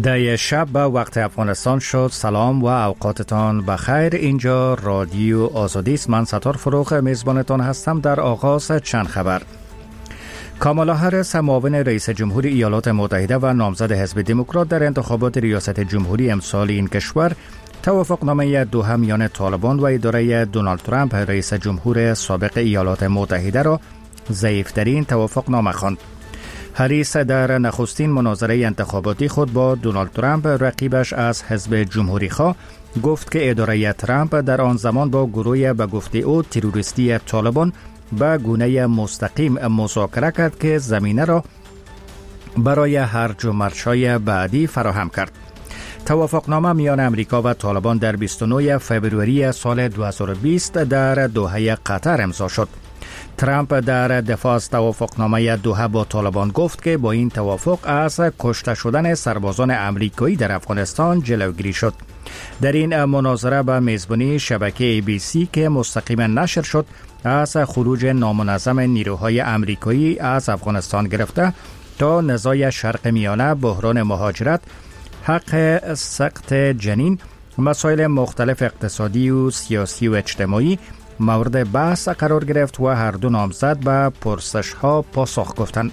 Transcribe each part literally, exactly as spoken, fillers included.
ده شب به وقت افغانستان شد. سلام و اوقاتتان بخیر. اینجا رادیو آزادی است. من ستار فروغ میزبانتان هستم. در آغاز چند خبر: کامالا هریس معاون رئیس جمهور ایالات متحده و نامزد حزب دموکرات در انتخابات ریاست جمهوری امسال این کشور توافقنامه دوحه میان طالبان و اداره دونالد ترامپ رئیس جمهور سابق ایالات متحده را ضعیف‌ترین توافقنامه خواند. هریس در نخستین مناظره انتخاباتی خود با دونالد ترامپ رقیبش از حزب جمهوری خواه گفت که اداره ترامپ در آن زمان با گروه به گفته او تروریستی طالبان به گونه مستقیم مذاکره کرد که زمینه را برای هرج و مرج‌های بعدی فراهم کرد. توافقنامه میان امریکا و طالبان در بیست و نه فوریه سال دو هزار و بیست در دوحه قطر امضا شد. ترامپ در دفاع از توافقنامه دوحه با طالبان گفت که با این توافق از کشته شدن سربازان امریکایی در افغانستان جلوگیری شد. در این مناظره به میزبانی شبکه ای بی سی که مستقیما نشر شد، از خروج نامنظم نیروهای امریکایی از افغانستان گرفته تا نزاع شرق میانه، بحران مهاجرت، حق سقط جنین، مسائل مختلف اقتصادی و سیاسی و اجتماعی مورد بحث قرار گرفت و هر دو نامزد به پرسش ها پاسخ گفتند.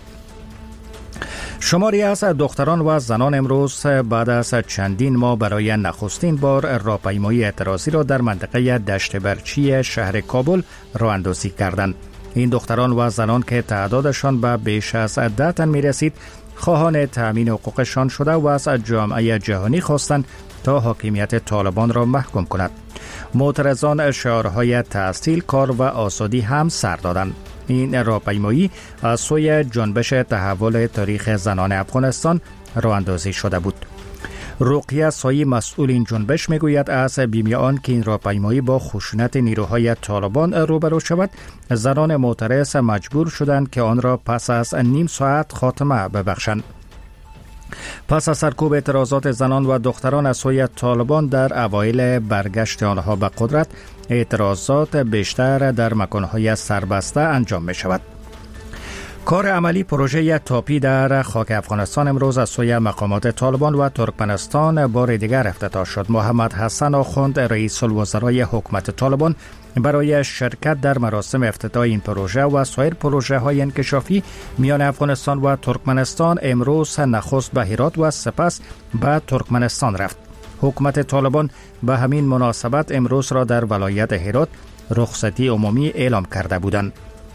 شماری از دختران و زنان امروز بعد از چندین ماه برای نخستین بار راهپیمایی اعتراضی را در منطقه دشت برچی شهر کابل راه اندازی کردند. این دختران و زنان که تعدادشان به بیش از ده تن می رسید، خواهان تأمین حقوقشان شده و از جامعه جهانی خواستند تا حاکمیت طالبان را محکوم کند. معترضان شعارهای تحصیل، کار و آزادی هم سر دادند. این راهپیمایی از سوی جنبش تحول تاریخ زنان افغانستان راه اندازی شده بود. رقیه سایی مسئول این جنبش میگوید از بیم آن که این راهپیمایی با خشونت نیروهای طالبان روبرو شود، زنان معترض مجبور شدند که آن را پس از نیم ساعت خاتمه ببخشند. پس از سرکوب اعتراضات زنان و دختران از سوی طالبان در اوایل برگشت آنها به قدرت، اعتراضات بیشتر در مکانهای سربسته انجام می شود. کار عملی پروژه تاپی در خاک افغانستان امروز از سوی مقامات طالبان و ترکمنستان بار دیگر افتتاح شد. محمد حسن آخوند رئیس الوزرای حکومت طالبان برای شرکت در مراسم افتتاح این پروژه و سایر پروژه های انکشافی میان افغانستان و ترکمنستان امروز نخست به هرات و سپس به ترکمنستان رفت. حکومت طالبان به همین مناسبت امروز را در ولایت هرات رخصتی عمومی اعلام کرده بودند.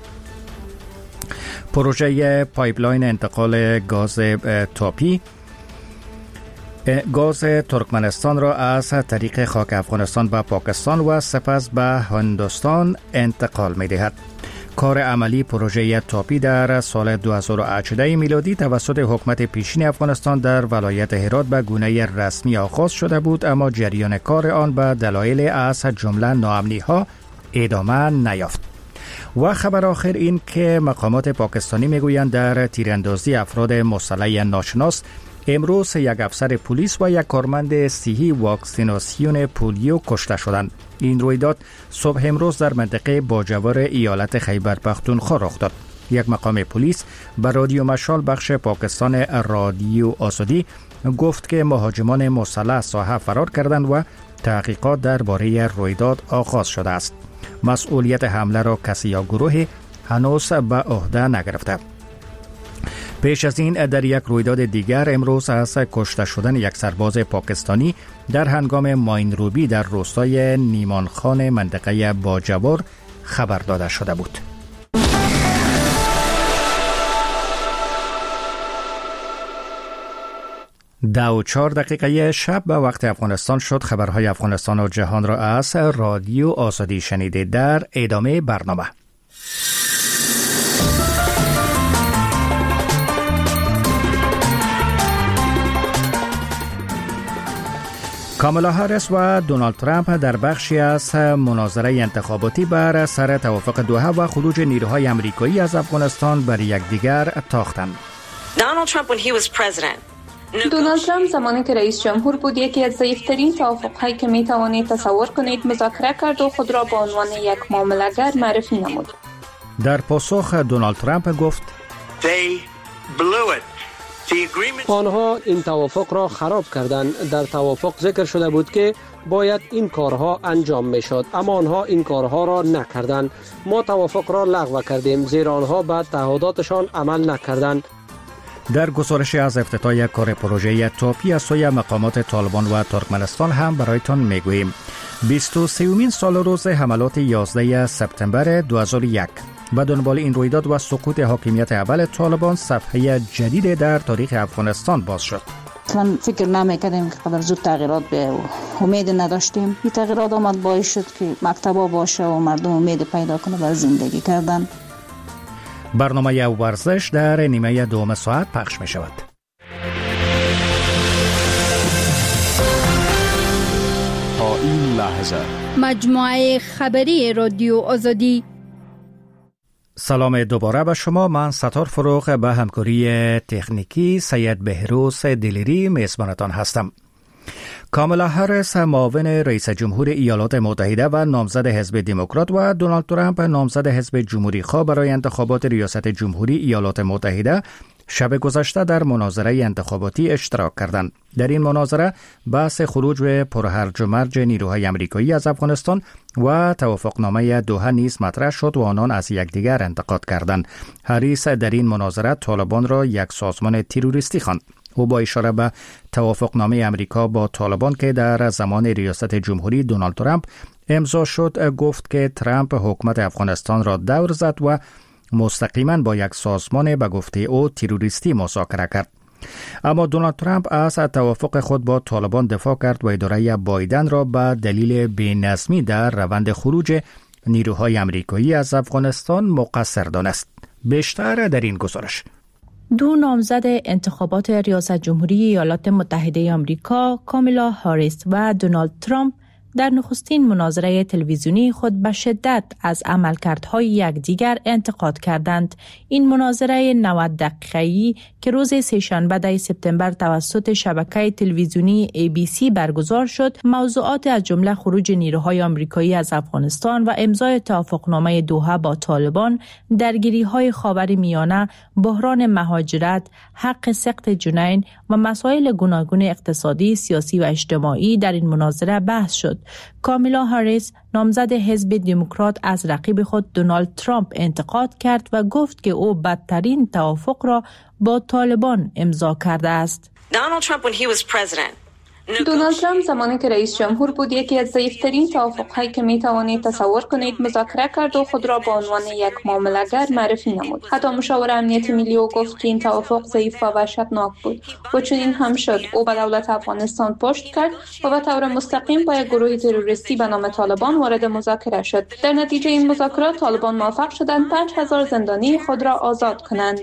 پروژه پایپلاین انتقال گاز تاپی گاز ترکمنستان را از طریق خاک افغانستان به پاکستان و سپس به هندوستان انتقال می دهد. کار عملی پروژه تاپی در سال دو هزار و هجده میلادی توسط حکومت پیشین افغانستان در ولایت هرات به گونه رسمی آغاز شده بود، اما جریان کار آن به دلایل از جمله ناامنی ها ادامه نیافت. و خبر آخر این که مقامات پاکستانی میگویند در تیراندازی افراد مسلح ناشناس امروز یک افسر پلیس و یک کارمند صحی واکسیناسیون پولیو کشته شدند. این رویداد صبح امروز در منطقه باجوار ایالت خیبر پختونخوا رخ داد. یک مقام پلیس به رادیو مشال بخش پاکستان رادیو آزادی گفت که مهاجمان مسلح ساحه فرار کردند و تحقیقات درباره رویداد آغاز شده است. مسئولیت حمله را کسی یا گروه هنوز به عهده نگرفته. پیش از این در یک رویداد دیگر امروز از کشته شدن یک سرباز پاکستانی در هنگام ماینروبی در روستای نیمانخان منطقه باجوار خبر داده شده بود. ده و چهار دقیقه شب به وقت افغانستان شد. خبرهای افغانستان و جهان را از رادیو آزادی شنیده. در ادامه برنامه: کامالا هریس و دونالد ترامپ در بخشی از مناظره انتخاباتی بر سر توافق دوحه و خروج نیروهای امریکایی از افغانستان بر یکدیگر تاختند. دونالد ترامپ زمانی که رئیس جمهور بود یکی از ضعیف‌ترین توافق‌هایی که می‌توانید تصور کنید مذاکره کرد و خود را به عنوان یک معامله‌گر معرفی نمود. در پاسخ دونالد ترامپ گفت They blew it. آنها این توافق را خراب کردند. در توافق ذکر شده بود که باید این کارها انجام می شد، اما آنها این کارها را نکردند. ما توافق را لغو کردیم زیرا آنها به تعهداتشان عمل نکردند. در گزارش از افتتاح یک کار پروژه تاپی از سوی مقامات طالبان و ترکمنستان هم برایتان میگوییم. بیست و سومین سال روز حملات یازده سپتامبر دو هزار و یک. به دنبال این رویداد و سقوط حاکمیت اول طالبان، صفحه جدید در تاریخ افغانستان باز شد. اصلا فکر نمی‌کردیم که قدر زود تغییرات بیاید و امید نداشتیم. این تغییرات آمد باعث شد که مکتبا باشه و مردم امید پیدا کنه برای زندگی کردن. برنامه ورزش در نیمه دوم ساعت پخش می شود. تا این لحظه مجموعه خبری رادیو آزادی. سلام دوباره به شما. من ستار فروغ به همکاری تکنیکی سید بهروز دلیری میزبانتان هستم. کامالا هریس معاون رئیس جمهور ایالات متحده و نامزد حزب دموکرات و دونالد ترامپ نامزد حزب جمهوری خواه برای انتخابات ریاست جمهوری ایالات متحده شب گذشته در مناظره انتخاباتی اشتراک کردند. در این مناظره بحث خروج به پرهرج و مرج نیروهای آمریکایی از افغانستان و توافقنامه دوحه نیز مطرح شد و آنان از یکدیگر انتقاد کردند. هریس در این مناظره طالبان را یک سازمان تروریستی خواند. او با اشاره به توافقنامه امریکا با طالبان که در زمان ریاست جمهوری دونالد ترامپ امضا شد گفت که ترامپ حکومت افغانستان را دور زد و مستقیما با یک سازمان به گفته او تروریستی مذاکره کرد. اما دونالد ترامپ از توافق خود با طالبان دفاع کرد و اداره بایدن را به دلیل بی‌نظمی در روند خروج نیروهای آمریکایی از افغانستان مقصر دانست. بیشتر در این گزارش. دو نامزد انتخابات ریاست جمهوری ایالات متحده آمریکا، کامالا هریس و دونالد ترامپ، در نخستین مناظره تلویزیونی خود به شدت از عملکردهای یکدیگر انتقاد کردند. این مناظره نود دقیقه‌ای که روز سه‌شنبه ده سپتامبر توسط شبکه تلویزیونی ای بی سی برگزار شد، موضوعات از جمله خروج نیروهای آمریکایی از افغانستان و امضای توافقنامه دوحه با طالبان، درگیری‌های خاورمیانه، بحران مهاجرت، حق سقط جنین و مسائل گوناگون اقتصادی، سیاسی و اجتماعی در این مناظره بحث شد. کامالا هریس نامزد حزب دموکرات از رقیب خود دونالد ترامپ انتقاد کرد و گفت که او بدترین توافق را با طالبان امضا کرده است. دونالد ترامپ زمانی که رئیس جمهور بود یکی از ضعیف‌ترین توافق‌هایی که می‌توانید تصور کنید مذاکره کرد و خود را به عنوان یک معامله‌گر معرفی نمود. حتی مشاور امنیت ملی او گفت که این توافق ضعیف و وحشتناک بود و چون این هم شد او به دولت افغانستان پشت کرد و به طور مستقیم با یک گروه تروریستی به نام طالبان وارد مذاکره شد. در نتیجه این مذاکرات طالبان موفق شدند پنج هزار زندانی خود را آزاد کنند.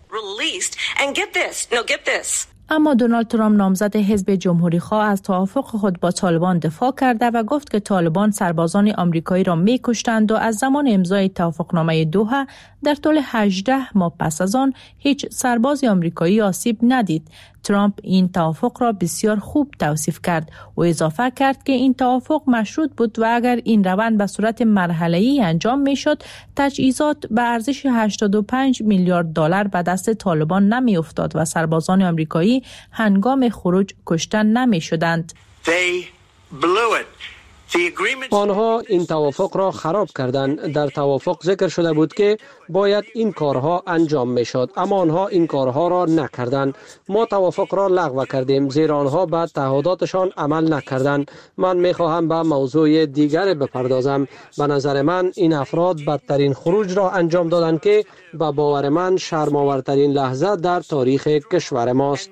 اما دونالد ترامپ نامزد حزب جمهوری خواه از توافق خود با طالبان دفاع کرده و گفت که طالبان سربازان آمریکایی را می‌کشتند و از زمان امضای توافقنامه دوحه در طول هجده ماه پس از آن هیچ سرباز آمریکایی آسیب ندید. ترامپ این توافق را بسیار خوب توصیف کرد و اضافه کرد که این توافق مشروط بود و اگر این روند به صورت مرحله‌ای انجام می‌شد، تجهیزات به ارزش هشتاد و پنج میلیارد دلار به دست طالبان نمی‌افتاد و سربازان آمریکایی هنگام خروج کشته نمی‌شدند. آنها این توافق را خراب کردند. در توافق ذکر شده بود که باید این کارها انجام می شد، اما آنها این کارها را نکردند. ما توافق را لغو کردیم زیرا آنها به تعهداتشان عمل نکردند. من می خواهم به موضوع دیگر بپردازم. به نظر من این افراد بدترین خروج را انجام دادند که به باور من شرم‌آورترین لحظه در تاریخ کشور ماست.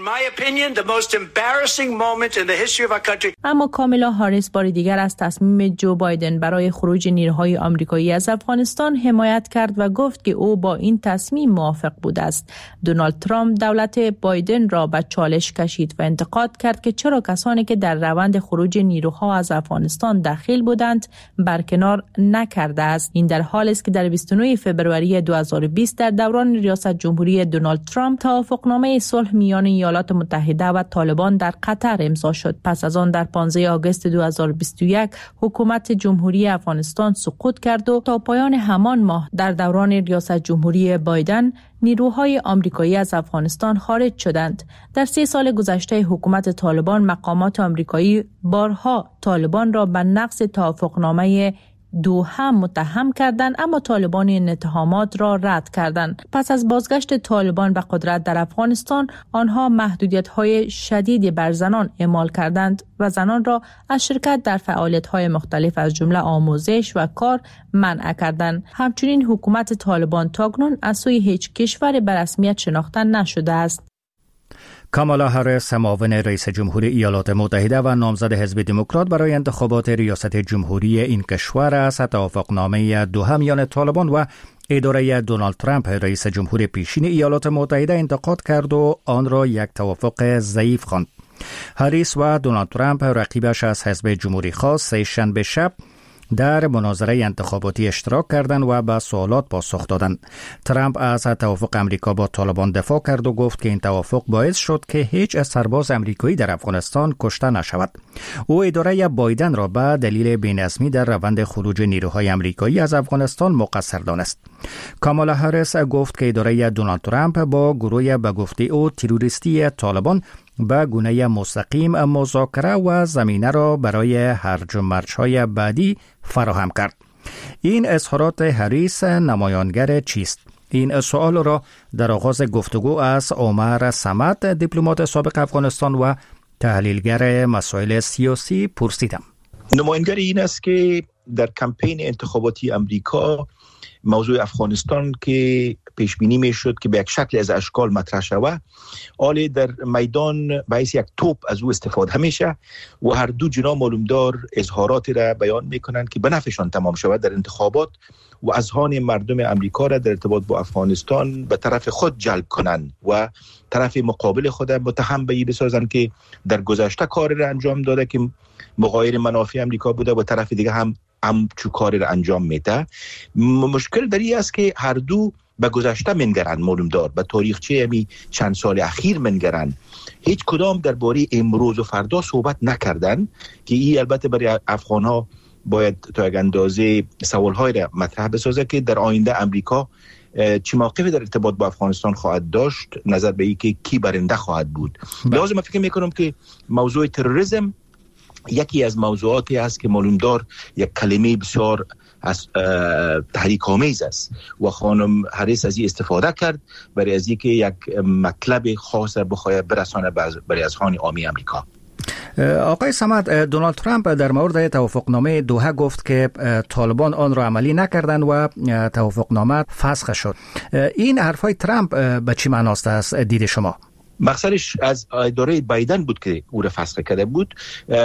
اما کامالا هریس بار دیگر از تصمیم جو بایدن برای خروج نیروهای آمریکایی از افغانستان حمایت کرد و گفت که او با این تصمیم موافق بود است. دونالد ترامپ دولت بایدن را به چالش کشید و انتقاد کرد که چرا کسانی که در روند خروج نیروها از افغانستان داخل بودند برکنار نکرده است. این در حالی است که در بیست و نه فوریه دو هزار و بیست در دوران ریاست جمهوری دونالد ترامپ توافقنامه صلح میان ایالات متحده و طالبان در قطر امضا شد. پس از آن در پانزده آگوست دو هزار و بیست و یک حکومت جمهوری افغانستان سقوط کرد و تا پایان همان ماه در دوران ریاست جمهوری بایدن نیروهای آمریکایی از افغانستان خارج شدند. در سه سال گذشته حکومت طالبان مقامات آمریکایی بارها طالبان را به نقض توافقنامه دوحه متهم کردند، اما طالبان این اتهامات را رد کردند. پس از بازگشت طالبان به قدرت در افغانستان، آنها محدودیت‌های شدیدی بر زنان اعمال کردند و زنان را از شرکت در فعالیت‌های مختلف از جمله آموزش و کار منع کردند. همچنین حکومت طالبان تاکنون از سوی هیچ کشور به رسمیت شناخته نشده است. کامالا هریس، معاون رئیس جمهور ایالات متحده و نامزد حزب دموکرات برای انتخابات ریاست جمهوری این کشور است، توافقنامه دوحه میان طالبان و اداره دونالد ترامپ رئیس جمهور پیشین ایالات متحده انتقاد کرد و آن را یک توافق ضعیف خواند. هریس و دونالد ترامپ رقیبش از حزب جمهوری خواست سه شنبه شب در مناظره انتخاباتی اشتراک کردند و به سوالات پاسخ دادند. ترامپ از توافق امریکا با طالبان دفاع کرد و گفت که این توافق باعث شد که هیچ سرباز امریکایی در افغانستان کشته نشود. او اداره بایدن را به دلیل بی‌نظمی در روند خروج نیروهای امریکایی از افغانستان مقصر دانست. کامالا هریس گفت که اداره دونالد ترامپ با گروه به گفته او تروریستی طالبان به گونه مستقیم مذاکره و زمینه را برای هرج و مرج‌های بعدی فراهم کرد. این اظهارات هریس نمایانگر چیست؟ این سوال را در آغاز گفتگو از عمر صمد، دیپلمات سابق افغانستان و تحلیلگر مسائل سیاسی پرسیدم. نمایانگر این است که در کمپین انتخاباتی امریکا موضوع افغانستان که پیش بینی می شد که به یک شکل از اشکال مطرح شود، آلی در میدان باعث یک توپ از او استفاده میشه و هر دو جناح معلومدار اظهاراتی را بیان میکنند که به نفعشان تمام شود در انتخابات و اذهان مردم امریکا را در ارتباط با افغانستان به طرف خود جلب کنند و طرف مقابل خود متهم به این بسازند که در گذشته کاری را انجام داده که مغایر منافع امریکا بوده و طرف دیگه هم هم چو کاری را انجام میده. مشکل در این است که هر دو به گذشته منگرند، معلوم دار به تاریخچه همی چند سال اخیر منگرند. هیچ کدام درباره امروز و فردا صحبت نکردند که این البته برای افغان ها باید تا یک اندازه سوال‌های را مطرح بسازه که در آینده امریکا چه موقفی در ارتباط با افغانستان خواهد داشت، نظر به این که کی برنده خواهد بود. لازم فکر میکنم که موضوع تروریسم یکی از موضوعاتی است که معلوم دار یک کلمه بسیار از تحریک آمیز است و خانم هریس از این استفاده کرد برای از اینکه یک مطلب خاص بخواهد برسانه برای اذهان عامی امریکا. آقای صمد، دونالد ترامپ در مورد توافقنامه دوحه گفت که طالبان آن را عملی نکردند و توافقنامه فسخ شد. این حرفای ترامپ به چی معناست از دید شما؟ مقصدش از اداره بایدن بود که او را فسخ کرده بود.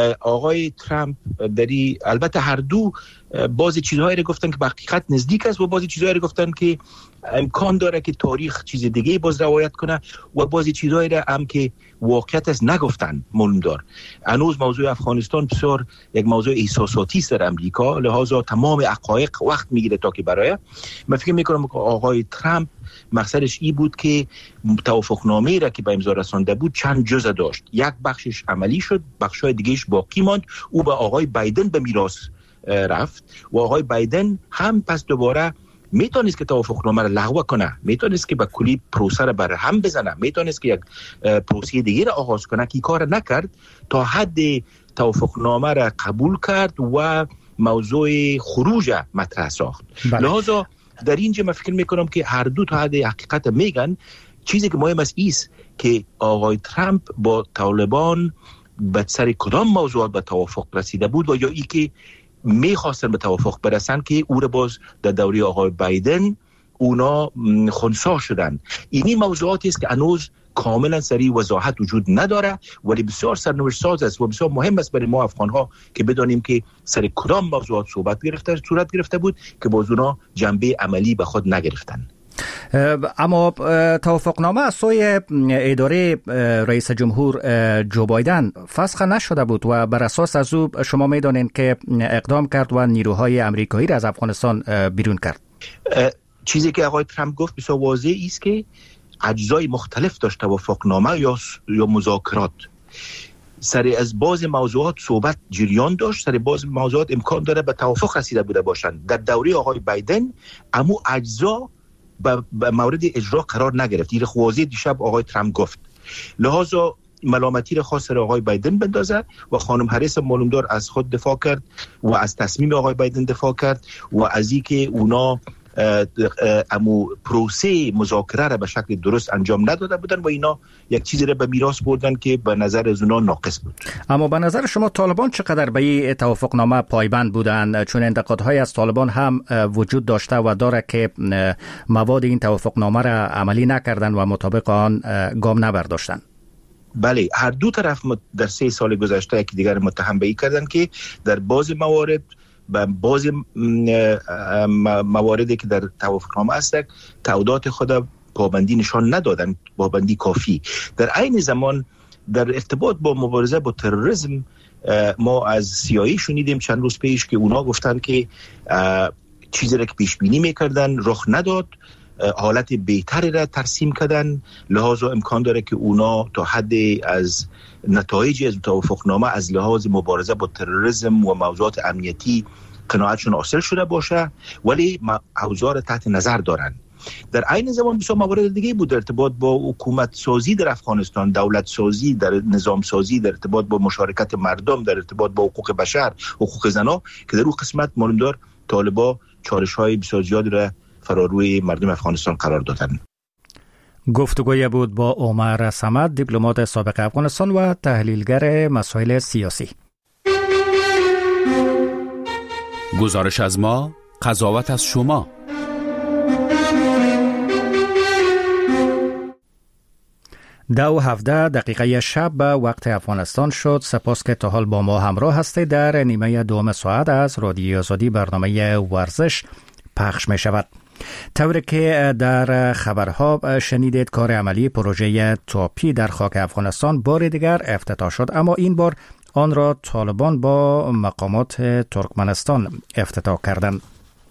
آقای ترامپ دری البته هر دو بعضی چیزهایی را گفتن که به حقیقت نزدیک است و بعضی چیزهایی را گفتن که امکان داره که تاریخ چیز دیگه باز روایت کنه و بعضی چیزهایی را هم که واقعیت است نگفتن. معلوم دار هنوز موضوع افغانستان بسیار یک موضوع احساساتی است در امریکا، لحاظا تمام حقایق وقت میگیره تا که برای من فکر میکنم که آقای ترامپ مقصدش این بود که توافقنامه را که به امضا رسانده بود چند جزء داشت. یک بخشش عملی شد، بخشای دیگهش باقی ماند. او به آقای بایدن به میراث رفت و آقای بایدن هم پس دوباره میتونست که توافقنامه را لغو کنه، میتونست که به کلی پروسه را بر هم بزنه، میتونست که یک پروسه دیگه را آغاز کنه که کار نکرد، تا حد توافقنامه را قبول کرد و موضوع خروج مطرح ساخت. لذا در اینجا من فکر میکنم که هر دو تا حد حقیقت میگن. چیزی که مهم است ایست که آقای ترامپ با طالبان به سر کدام موضوعات به توافق رسیده بود و یا ای که میخواستن به توافق برسن که او را باز در دوره آقای بایدن اونا خنثی شدن. اینی موضوعاتی است که هنوز کاملا سریع وضاحت وجود نداره، ولی بسیار سرنوشت ساز است و بسیار مهم است برای ما افغان ها که بدانیم که سر کدام موضوعات صحبت گرفته صورت گرفته بود که باز اونا جنبه عملی به خود نگرفتن. اما توافقنامه از سوی اداره رئیس جمهور جو بایدن فسخ نشده بود و بر اساس از او شما میدانید که اقدام کرد و نیروهای امریکایی را از افغانستان بیرون کرد. چیزی که آقای ترامپ گفت بسیار واضح است که اجزای مختلف داشت توافقنامه یا یا مذاکرات. سر از بعض موضوعات صحبت جریان داشت، سر بعض موضوعات امکان داره به توافق رسیده بوده باشند. در دوره آقای بایدن امو اجزا به مورد اجرا قرار نگرفت. این خوازی دیشب آقای ترامپ گفت. لحاظا ملامتی را خواست سر آقای بایدن بندازه و خانم هریس معلومدار از خود دفاع کرد و از تصمیم آقای بایدن دفاع کرد و از اینکه اونا امو پروسه مذاکره را به شکل درست انجام نداده بودن و اینا یک چیزی را به میراث بردن که به نظر از اونا ناقص بود. اما به نظر شما طالبان چقدر به این توافقنامه پایبند بودند؟ چون انتقادهای از طالبان هم وجود داشته و داره که مواد این توافقنامه را عملی نکردن و مطابق آن گام نبرداشتن. بله، هر دو طرف در سه سال گذشته یکی دیگر متهم به این کردن که در بعض موارد به بعض مواردی که در توافقنامه است تعهدات خود پابندی نشان ندادن، پابندی کافی. در عین زمان در ارتباط با مبارزه با تروریسم ما از سی آی ای شنیدیم چند روز پیش که اونا گفتن که چیزی را که پیش بینی میکردن رخ نداد، حالت بهتری را ترسیم کردن، لحاظا امکان داره که اونا تا حد از نتایج از توافقنامه از لحاظ مبارزه با تروریسم و موضوعات امنیتی قناعتشون حاصل شده باشه، ولی اوضاع تحت نظر دارن. در عین زمان بسیار موارد دیگه بود در ارتباط با حکومت سازی در افغانستان، دولت سازی، در نظام سازی، در ارتباط با مشارکت مردم، در ارتباط با حقوق بشر، حقوق زنا، که در اون قسمت معلومدار طالبا چالش‌های بسیار زیادی را فراروی مردم افغانستان قرار دادن. گفتگوی بود با عمر صمد، دیپلمات سابق افغانستان و تحلیلگر مسائل سیاسی. گزارش از ما، قضاوت از شما. دو هفده دقیقه شب به وقت افغانستان شد. سپاس که تا حال با ما همراه هستید. در نیمه دوم ساعت از رادیو آزادی برنامه ورزش پخش می شود. طوری که در خبرها شنیدید، کار عملی پروژه تاپی در خاک افغانستان بار دیگر افتتاح شد، اما این بار آن را طالبان با مقامات ترکمنستان افتتاح کردند.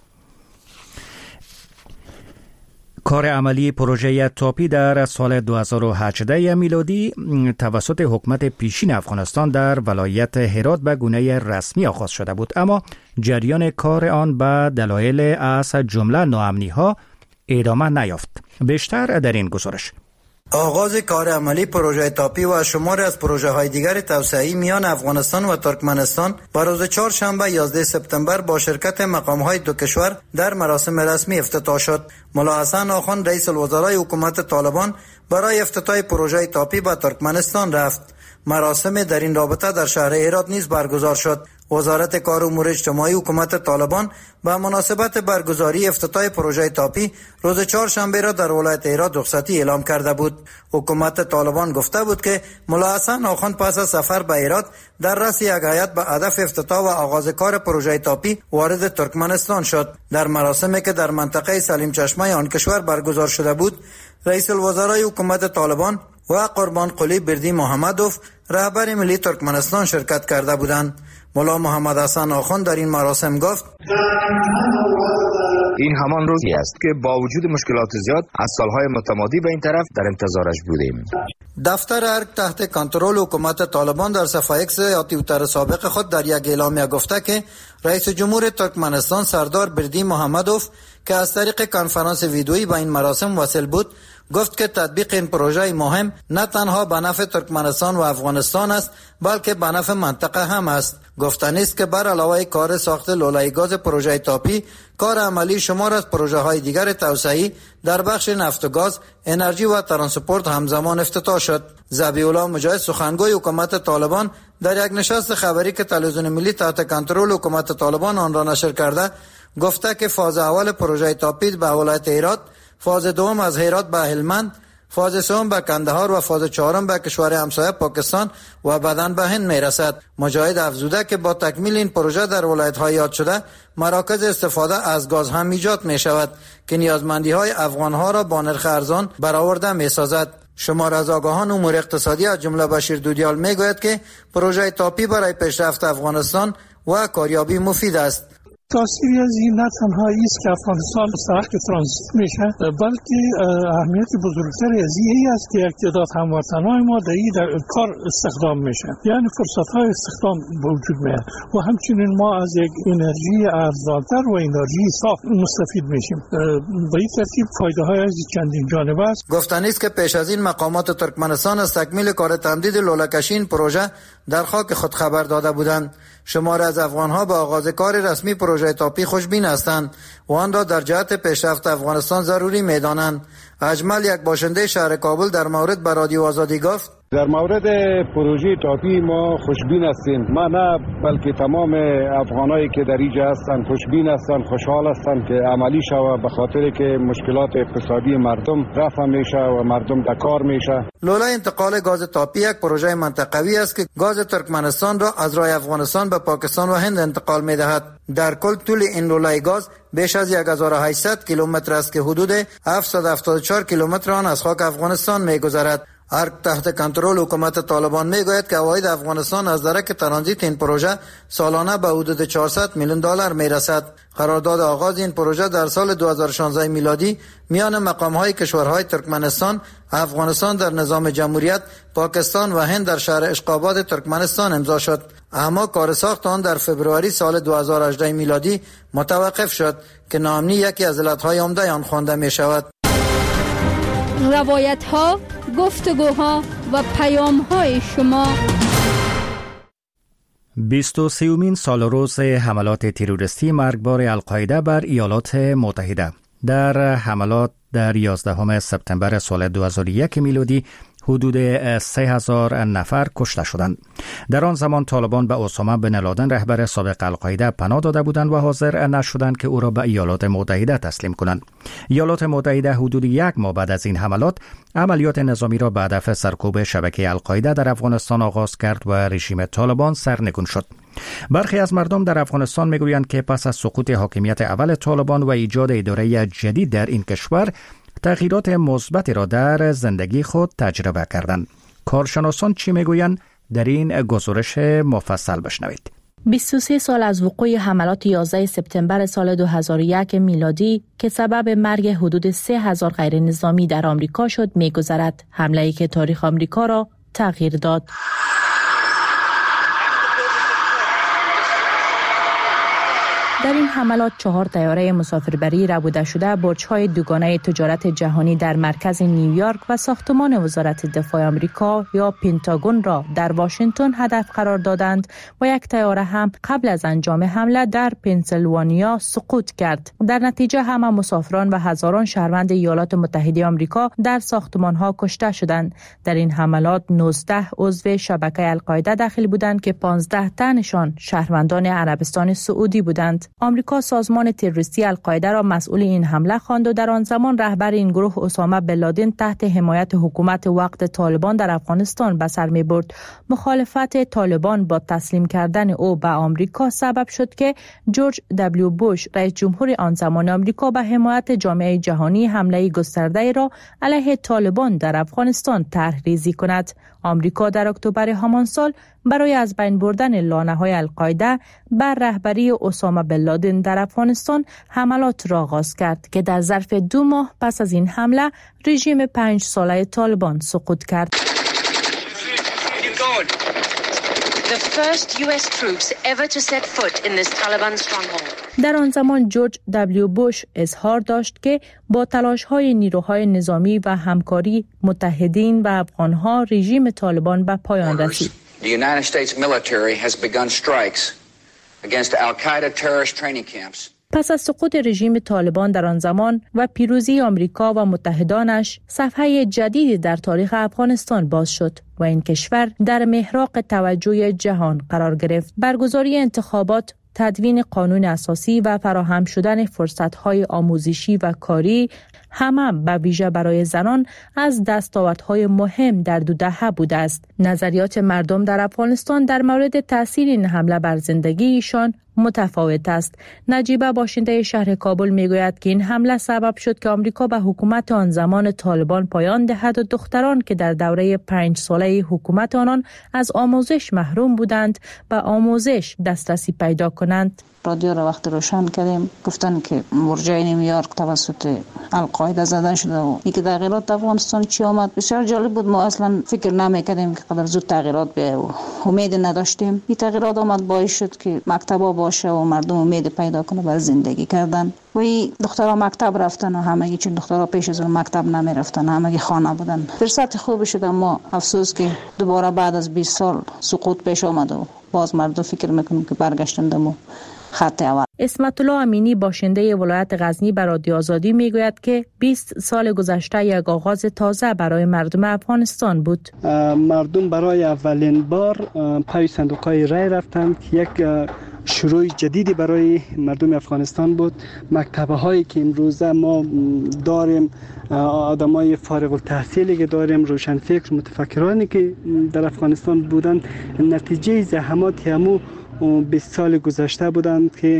کار عملی پروژه تاپی در سال دو هزار و هجده میلادی توسط حکومت پیشین افغانستان در ولایت هرات به گونه رسمی آغاز شده بود، اما جریان کار آن به دلایل از جمله ناامنی‌ها ادامه نیافت. بیشتر در این گزارش. آغاز کار عملی پروژه تاپی و شمار از پروژه های دیگر توسعه‌ای میان افغانستان و ترکمنستان با روز چهارشنبه یازده سپتامبر با شرکت مقام های دو کشور در مراسم رسمی افتتاح شد. ملا حسن آخوند رئیس الوزرای حکومت طالبان برای افتتاح پروژه تاپی به ترکمنستان رفت. مراسم در این رابطه در شهر هرات نیز برگزار شد. وزارت کار و امور اجتماعی حکومت طالبان به مناسبت برگزاری افتتاح پروژه تاپی روز چهارشنبه را در ولایت هرات رخصتی اعلام کرده بود. حکومت طالبان گفته بود که ملا حسن آخوند پس از سفر به هرات در رأس یک هیئت به هدف افتتاح و آغاز کار پروژه تاپی وارد ترکمنستان شد. در مراسمی که در منطقه سلیم چشمه آن کشور برگزار شده بود، رئیس الوزرای حکومت طالبان و قربان قلی بردی محمدوف رهبر ملی ترکمنستان شرکت کرده بودند. مولا محمد حسن آخوند در این مراسم گفت: این همان روزی است که با وجود مشکلات زیاد از سالهای متمادی به این طرف در انتظارش بودیم. دفتر ارگ تحت کنترل حکومت طالبان در صفحه اکس یا توییتر سابق خود در یک اعلامیه گفته که رئیس جمهور ترکمنستان سردار بردی محمدوف که از طریق کنفرانس ویدئویی به این مراسم وصل بود، گفت که تطبیق این پروژه مهم نه تنها به نفع ترکمنستان و افغانستان است، بلکه به نفع منطقه هم است. گفتنی است که بر علاوه کار ساخت لولای گاز پروژه تاپی، کار عملی شمار از پروژه های دیگر توسعه‌ای در بخش نفت و گاز، انرژی و ترانسپورت همزمان افتتاح شد. ذبیح الله مجاهد سخنگوی حکومت طالبان در یک نشست خبری که تلویزیون ملی تحت کنترل حکومت طالبان آن را نشر کرده گفته که فاز اول پروژه تاپی به ولایت هرات، فاز دوم از هرات به هلمند، فاز سوم به کندهار و فاز چهارم به کشور همسایه پاکستان و بعداً به هند میرسد. مجاهد افزوده که با تکمیل این پروژه در ولایت‌های یاد شده مراکز استفاده از گاز هم ایجاد می شود که نیازمندی‌های افغان‌ها را با نرخ ارزان برآورده می‌سازد. شمار از آگاهان امور اقتصادی از جمله بشیر دودیال میگوید که پروژه تاپی برای پیشرفت افغانستان و کاریابی مفید است. تاثیری از این نه تنها است که افغانستان مستحق ترانزیت میشه، بلکه اهمیت بزرگتری از این است که یک تعداد هموطنان ما در این در کار استخدام میشن، یعنی فرصت های استخدام وجود میاد و همچنین ما از یک انرژی ارزانتر و انرژی صاف مستفید میشیم. به این ترتیب فایده های از چندین جانبه است. گفتنی است که پیش از این مقامات ترکمنستان از تکمیل کار تمدید لوله‌کشی این پروژه در خاک خود خبر داده بودند. شمار از افغان‌ها به آغاز کار رسمی پروژه تاپی خوشبین هستند و آن را در جهت پیشرفت افغانستان ضروری می‌دانند. اجمل، یک باشنده شهر کابل، در مورد به رادیو آزادی گفت: در مورد پروژه تاپی ما خوشبین هستیم. ما نه بلکه تمام افغانایی که در اینجا هستند خوشبین هستند، خوشحال هستند که عملی شود، به خاطر که مشکلات اقتصادی مردم رفع میشه و مردم در کار میشه. لوله انتقال گاز تاپی یک پروژه منطقوی است که گاز ترکمنستان را از راه افغانستان به پاکستان و هند انتقال میدهد. در کل طول این لوله گاز بیش از هزار و هشتصد کیلومتر است که حدود هفتصد و هفتاد و چهار کیلومتر آن از خاک افغانستان میگذرد. ارگ تحت کنترل حکومت طالبان میگوید که عواید افغانستان از درک ترانزیت این پروژه سالانه به حدود چهارصد میلیون دلار میرسد. قرارداد آغاز این پروژه در سال دو هزار و شانزده میلادی میان مقام‌های کشورهای ترکمنستان، افغانستان در نظام جمهوریت، پاکستان و هند در شهر اشقاباد ترکمنستان امضا شد، اما کار ساخت آن در فبروری سال دو هزار و هجده میلادی متوقف شد که ناامنی یکی از علتهای عمده آن خوانده می شود. روایت ها، گفتگوها و پیام های شما. بیست و سومین سال روز حملات تروریستی مرگبار القاعده بر ایالات متحده. در حملات در یازدهم سپتامبر سال دو هزار و یک میلادی حدود سه هزار نفر کشته شدند. در آن زمان طالبان به اسامه بن لادن رهبر سابق القاعده پناه داده بودند و حاضر نشدند که او را به ایالات متحده تسلیم کنند. ایالات متحده حدود یک ماه بعد از این حملات عملیات نظامی را به هدف سرکوب شبکه القاعده در افغانستان آغاز کرد و رژیم طالبان سرنگون شد. برخی از مردم در افغانستان میگویند که پس از سقوط حاکمیت اول طالبان و ایجاد اداره جدید در این کشور تغییرات مثبتی را در زندگی خود تجربه کردند. کارشناسان چی میگویند؟ در این گزارش مفصل بشنوید. بیست و سه سال از وقوع حملات یازده سپتامبر سال دو هزار و یک میلادی که سبب مرگ حدود سه هزار غیر نظامی در آمریکا شد میگذرد. حمله‌ای که تاریخ آمریکا را تغییر داد. در این حملات چهار طیاره مسافربری ربوده شده برج‌های دوگانه تجارت جهانی در مرکز نیویورک و ساختمان وزارت دفاع آمریکا یا پنتاگون را در واشنگتن هدف قرار دادند و یک طیاره هم قبل از انجام حمله در پنسیلوانیا سقوط کرد. در نتیجه همه مسافران و هزاران شهروند ایالات متحده آمریکا در ساختمان‌ها کشته شدند. در این حملات نوزده عضو شبکه القاعده داخل بودند که پانزده تنشان شهروندان عربستان سعودی بودند. آمریکا سازمان تروریستی القاعده را مسئول این حمله خواند و در آن زمان رهبر این گروه اسامه بن لادن تحت حمایت حکومت وقت طالبان در افغانستان به سر می‌برد. مخالفت طالبان با تسلیم کردن او به آمریکا سبب شد که جورج دبلیو بوش رئیس جمهور آن زمان آمریکا به حمایت جامعه جهانی حمله گسترده را علیه طالبان در افغانستان طرح‌ریزی کند. آمریکا در اکتبر همان سال برای از بین بردن لانه‌های القاعده بر رهبری اسامه بن لادن در افغانستان حملات را آغاز کرد که در ظرف دو ماه پس از این حمله رژیم پنج ساله طالبان سقوط کرد. The first U S troops ever to set foot in this Taliban stronghold. در آن زمان جورج دبلیو بوش اظهار داشت که با تلاش‌های نیروهای نظامی و همکاری متحدین و افغان‌ها رژیم طالبان به پایان رسید. The United States military has begun strikes against Al-Qaeda terrorist training camps. پس از سقوط رژیم طالبان در آن زمان و پیروزی آمریکا و متحدانش، صفحه جدیدی در تاریخ افغانستان باز شد و این کشور در محراق توجه جهان قرار گرفت. برگزاری انتخابات، تدوین قانون اساسی و فراهم شدن فرصت‌های آموزشی و کاری همه به ویژه برای زنان از دستاوردهای مهم در دو دهه بوده است. نظریات مردم در افغانستان در مورد تأثیر این حمله بر زندگی ایشان متفاوت است. نجیبه باشنده شهر کابل میگوید که این حمله سبب شد که آمریکا به حکومت آن زمان طالبان پایان دهد و دختران که در دوره پنج ساله حکومت آنان از آموزش محروم بودند به آموزش دسترسی پیدا کنند. رادیو را وقتی روشن کردیم گفتن که مرجع نیویورک توسط القاعده زده شده و اینکه تغییرات افغانستان چی آمد بسیار جالب بود. ما اصلا فکر نمی‌کردیم که قدر زود تغییرات بیاید و امید نداشتیم. این تغییرات آمد باعث شد که مکتبا باشه و مردم امید پیدا کنه برای زندگی کردن. و این دخترها مکتب رفتن و همگی، چون دخترها پیش از اون مکتب نمی رفتن، همگی خانه بودن. فرصت خوب شد، اما افسوس که دوباره بعد از بیست سال سقوط پیش آمد و باز مردم فکر میکنم که برگشتن دمو خط اول. اسمت الله امینی باشنده ولایت غزنی به رادیو آزادی میگوید که بیست سال گذشته یک آغاز تازه برای مردم افغانستان بود. مردم برای اولین بار پای صندوق‌های رای رفتند. یک شروع جدیدی برای مردم افغانستان بود. مکتبه هایی که امروزه ما داریم، آدمای فارغ التحصیلی که داریم، روشنفکر متفکرانی که در افغانستان بودند، نتیجه زحمات همو بیست سال گذشته بودند که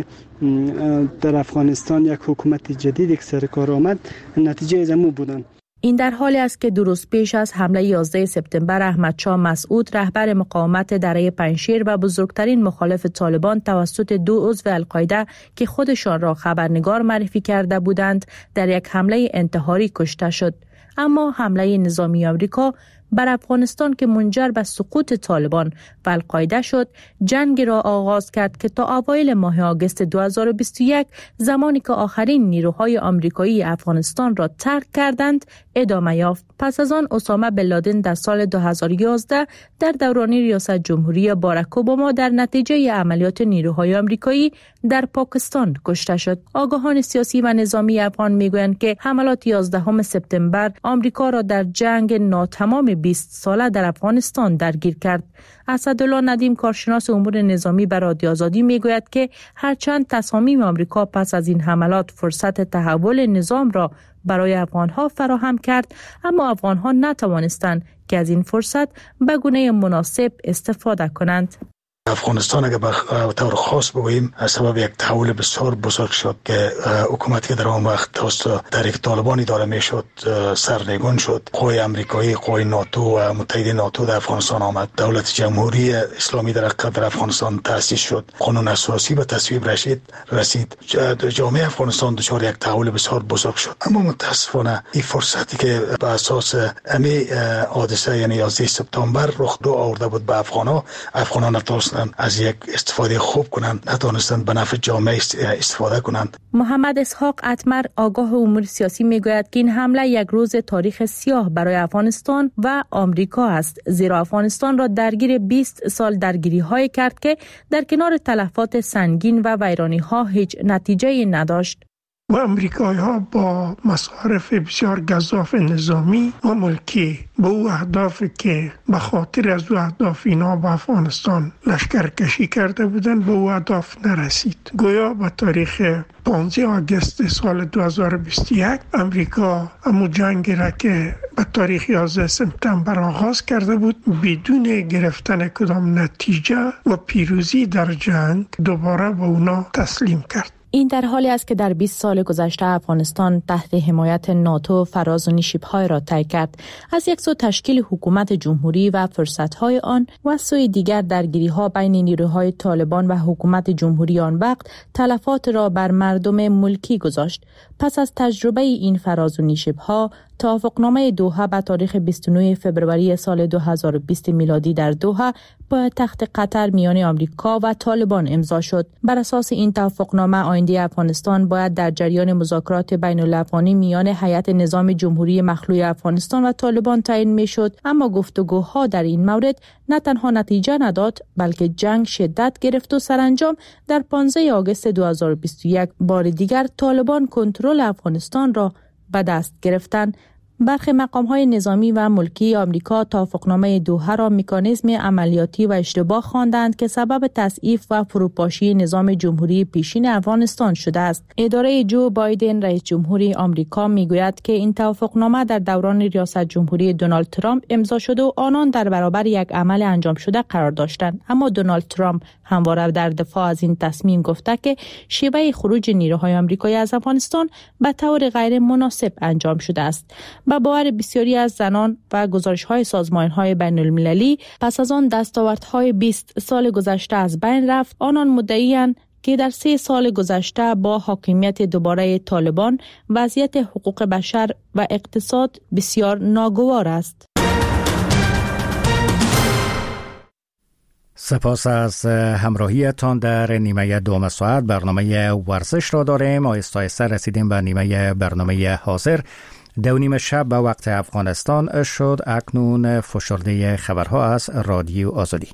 در افغانستان یک حکومت جدید که سر کار آمد، نتیجه زمو بودند. این در حالی است که دو روز پیش از حمله یازده سپتامبر احمدشاه مسعود رهبر مقاومت دره پنجشیر و بزرگترین مخالف طالبان توسط دو عضو القاعده که خودشان را خبرنگار معرفی کرده بودند در یک حمله انتحاری کشته شد. اما حمله نظامی آمریکا بر افغانستان که منجر به سقوط طالبان و القاعده شد، جنگ را آغاز کرد که تا اوایل ماه آگوست دو هزار و بیست و یک، زمانی که آخرین نیروهای آمریکایی افغانستان را ترک کردند، ادامه یافت. پس از آن اسامه بن لادن در سال دو هزار و یازده در دوران ریاست جمهوری باراک اوباما در نتیجه عملیات نیروهای آمریکایی در پاکستان کشته شد. آگاهان سیاسی و نظامی افغان میگویند که حملات یازدهم سپتامبر آمریکا را در جنگ ناتمام بیست ساله در افغانستان درگیر کرد. اسدالله ندیم کارشناس امور نظامی بر رادیو آزادی میگوید که هرچند تصامیم آمریکا پس از این حملات فرصت تحول نظام را برای افغانها فراهم کرد، اما افغانها نتوانستند که از این فرصت به گونه مناسب استفاده کنند. افغانستان اگر به طور خاص بگوییم سبب یک تحول بسیار بزرگ شد که حکومتی که در آن وقت توسط تحریک طالبان اداره میشد سرنگون شد. قوای امریکایی، قوای ناتو و متحد ناتو در افغانستان آمد. دولت جمهوری اسلامی در در افغانستان تأسیس شد. قانون اساسی به تصویب رسید رسید جامعه افغانستان دچار یک تحول بسیار بزرگ شد. اما متاسفانه این فرصتی که به اساس امی حادثه یعنی یازده سپتامبر رخ دو آورده بود به افغانها، افغانان نتونستند از یک استفاده خوب کنند، نتونستند به نفع جامعه استفاده کنند. محمد اسحاق اتمر آگاه امور سیاسی میگوید که این حمله یک روز تاریخ سیاه برای افغانستان و آمریکا است، زیرا افغانستان را درگیر بیست سال درگیری های کرد که در کنار تلفات سنگین و ویرانی ها هیچ نتیجه نداشت. و امریکایی ها با مصارف بسیار گزاف نظامی و ملکی به او اهدافی که به خاطر از او اهداف اینا به افغانستان لشکر کشی کرده بودن به او اهداف نرسید. گویا به تاریخ پانزده آگوست سال دو هزار و بیست و یک امریکا امو جنگی را که به تاریخ یازده سپتامبر آغاز کرده بود بدون گرفتن کدام نتیجه و پیروزی در جنگ دوباره به اونا تسلیم کرد. این در حالی است که در بیست سال گذشته افغانستان تحت حمایت ناتو فراز و نشیب‌های را طی کرد. از یک سو تشکیل حکومت جمهوری و فرصت‌های آن و سوی دیگر درگیری‌ها بین نیروهای طالبان و حکومت جمهوری آن وقت تلفات را بر مردم ملکی گذاشت. پس از تجربه این فراز و نشیب‌ها، توافقنامه دوحه به تاریخ بیست و نه فوریه سال دو هزار و بیست میلادی در دوحه با تخت قطر میان آمریکا و طالبان امضا شد. بر اساس این توافقنامه آینده افغانستان باید در جریان مذاکرات بین الافغانی میان هیئت نظام جمهوری مخلوع افغانستان و طالبان تعیین میشد، اما گفتگوها در این مورد نه تنها نتیجه نداد بلکه جنگ شدت گرفت و سرانجام در پانزده آگوست دو هزار و بیست و یک بار دیگر طالبان کنترل افغانستان را به دست گرفتند. برخی مقام‌های نظامی و ملکی آمریکا توافقنامه دوحه را مکانیزم عملیاتی و اشتباه خواندند که سبب تضعیف و فروپاشی نظام جمهوری پیشین افغانستان شده است. اداره جو بایدن رئیس جمهوری آمریکا میگوید که این توافقنامه در دوران ریاست جمهوری دونالد ترامپ امضا شده و آنان در برابر یک عمل انجام شده قرار داشتند، اما دونالد ترامپ همواره در دفاع از این تصمیم گفته که شیوه خروج نیروهای آمریکایی از افغانستان به طور غیر مناسب انجام شده است. با باور بسیاری از زنان و گزارش‌های سازمان‌های بین‌المللی پس از آن دستاوردهای بیست سال گذشته از بین رفت. آنان مدعی‌اند که در سه سال گذشته با حاکمیت دوباره طالبان وضعیت حقوق بشر و اقتصاد بسیار ناگوار است. سپاس از همراهیتان در نیمه دوم ساعت برنامه ورزش را داریم. آهسته آهسته رسیدیم به نیمه برنامه حاضر. دو نیم شب به وقت افغانستان شد. اکنون فشرده خبرها از رادیو آزادی.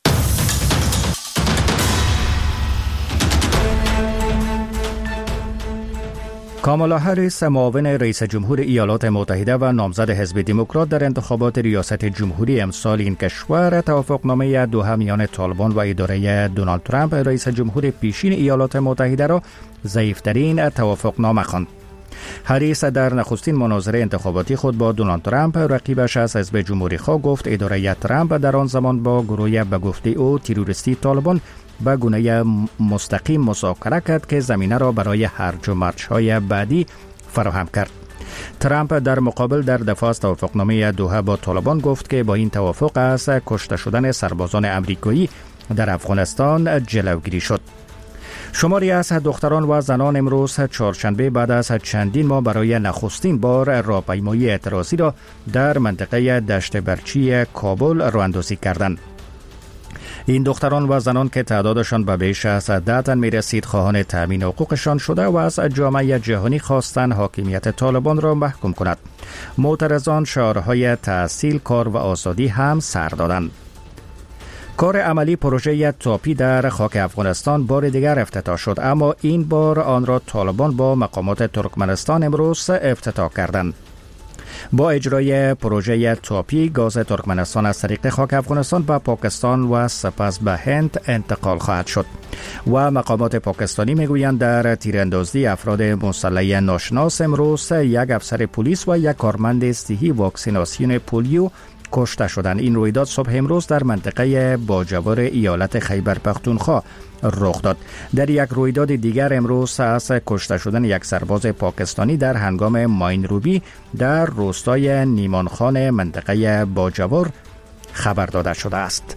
کامالا هریس معاون رئیس جمهور ایالات متحده و نامزد حزب دموکرات در انتخابات ریاست جمهوری امسال این کشور توافقنامه دوحه میان طالبان و اداره دونالد ترامپ رئیس جمهور پیشین ایالات متحده را ضعیف‌ترین توافقنامه خواند. هریس در نخستین مناظره انتخاباتی خود با دونالد ترامپ رقیبش از حزب جمهوری خواه گفت اداره ترامپ در آن زمان با گروه به گفته او تروریستی طالبان به گونه مستقیم مذاکره کرد که زمینه را برای هرج و مرج‌های بعدی فراهم کرد. ترامپ در مقابل در دفاع از توافقنامه دوحه با طالبان گفت که با این توافق از کشته شدن سربازان امریکایی در افغانستان جلوگیری شد. شماری از دختران و زنان امروز چهارشنبه بعد از چندین ماه برای نخستین بار راهپیمایی اعتراضی را در منطقه دشت برچی کابل راه‌اندازی کردند. این دختران و زنان که تعدادشان به بیش از ده تن می رسید خواهان تامین حقوقشان شده و از جامعه جهانی خواستند حاکمیت طالبان را محکوم کند. معترضان شعارهای تحصیل، کار و آزادی هم سر دادند. کار عملی پروژه تاپی در خاک افغانستان بار دیگر افتتاح شد، اما این بار آن را طالبان با مقامات ترکمنستان امروز افتتاح کردند. با اجرای پروژه تاپی گاز ترکمنستان از طریق خاک افغانستان به پاکستان و سپس به هند انتقال خواهد شد و مقامات پاکستانی میگویند در تیراندازی افراد مسلح ناشناس امروز یک افسر پلیس و یک کارمند صحی واکسیناسیون پولیو کشته شدند. این رویداد صبح امروز در منطقه باجوار ایالت خیبر پختونخوا رخ داد. در یک رویداد دیگر امروز از کشته شدن یک سرباز پاکستانی در هنگام ماین روبی در روستای نیمانخان منطقه باجوار خبر داده شده است.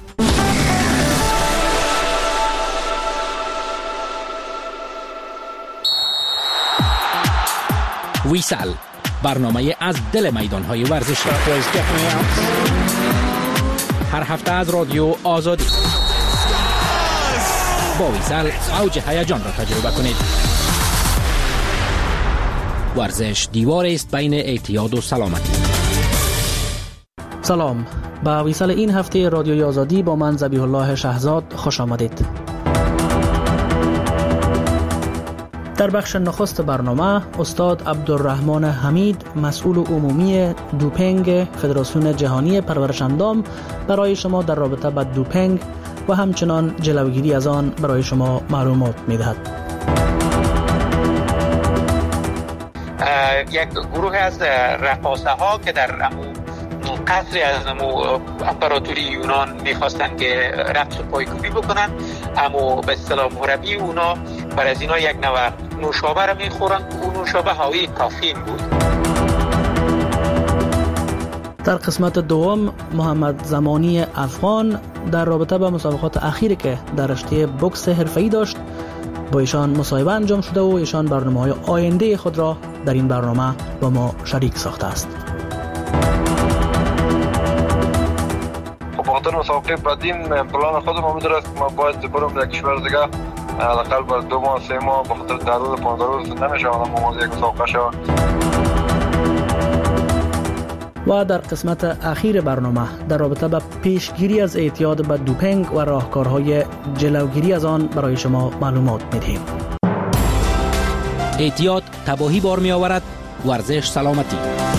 ویسال، برنامه از دل میدان‌های ورزشی، هر هفته از رادیو آزادی. با ویسال اوج هیجان را تجربه کنید. ورزش دیوار است بین اعتیاد و سلامتی. سلام، با ویسال این هفته رادیوی آزادی با من ذبیح الله شهزاد خوش آمدید. در بخش نخست برنامه استاد عبدالرحمن حمید، مسئول عمومی دوپنگ فدراسیون جهانی پرورش اندام، برای شما در رابطه با دوپنگ و همچنان جلوگیری از آن برای شما معلومات می‌دهد. یک گروه از رقاصه ها که در قصری از امپراتوری یونان میخواستن که رقص پایکوبی بکنن، اما به اصطلاح مربی اونا بر از اینا یک نوع نوشابه رو میخورن. اون نوشابه حاوی کافین بود. در قسمت دوم محمد زمانی افغان در رابطه با مسابقات اخیری که در رشته بوکس حرفه‌ای داشت با ایشان مصاحبه انجام شده و ایشان برنامه‌های آینده خود را در این برنامه با ما شریک ساخته است. خاطر مسابقه بعدین پلان خودم هم می‌دارم که ما باید برم در کشور دیگه، حداقل بر دو ماه سه ماه به خاطر در روز پانزده روز نمیشه اونم مواظب یک مسابقه شوم. و در قسمت اخیر برنامه در رابطه با پیشگیری از اعتیاد به دوپنگ و راهکارهای جلوگیری از آن برای شما معلومات می‌دهیم. اعتیاد تباهی بار می‌آورد، ورزش سلامتی.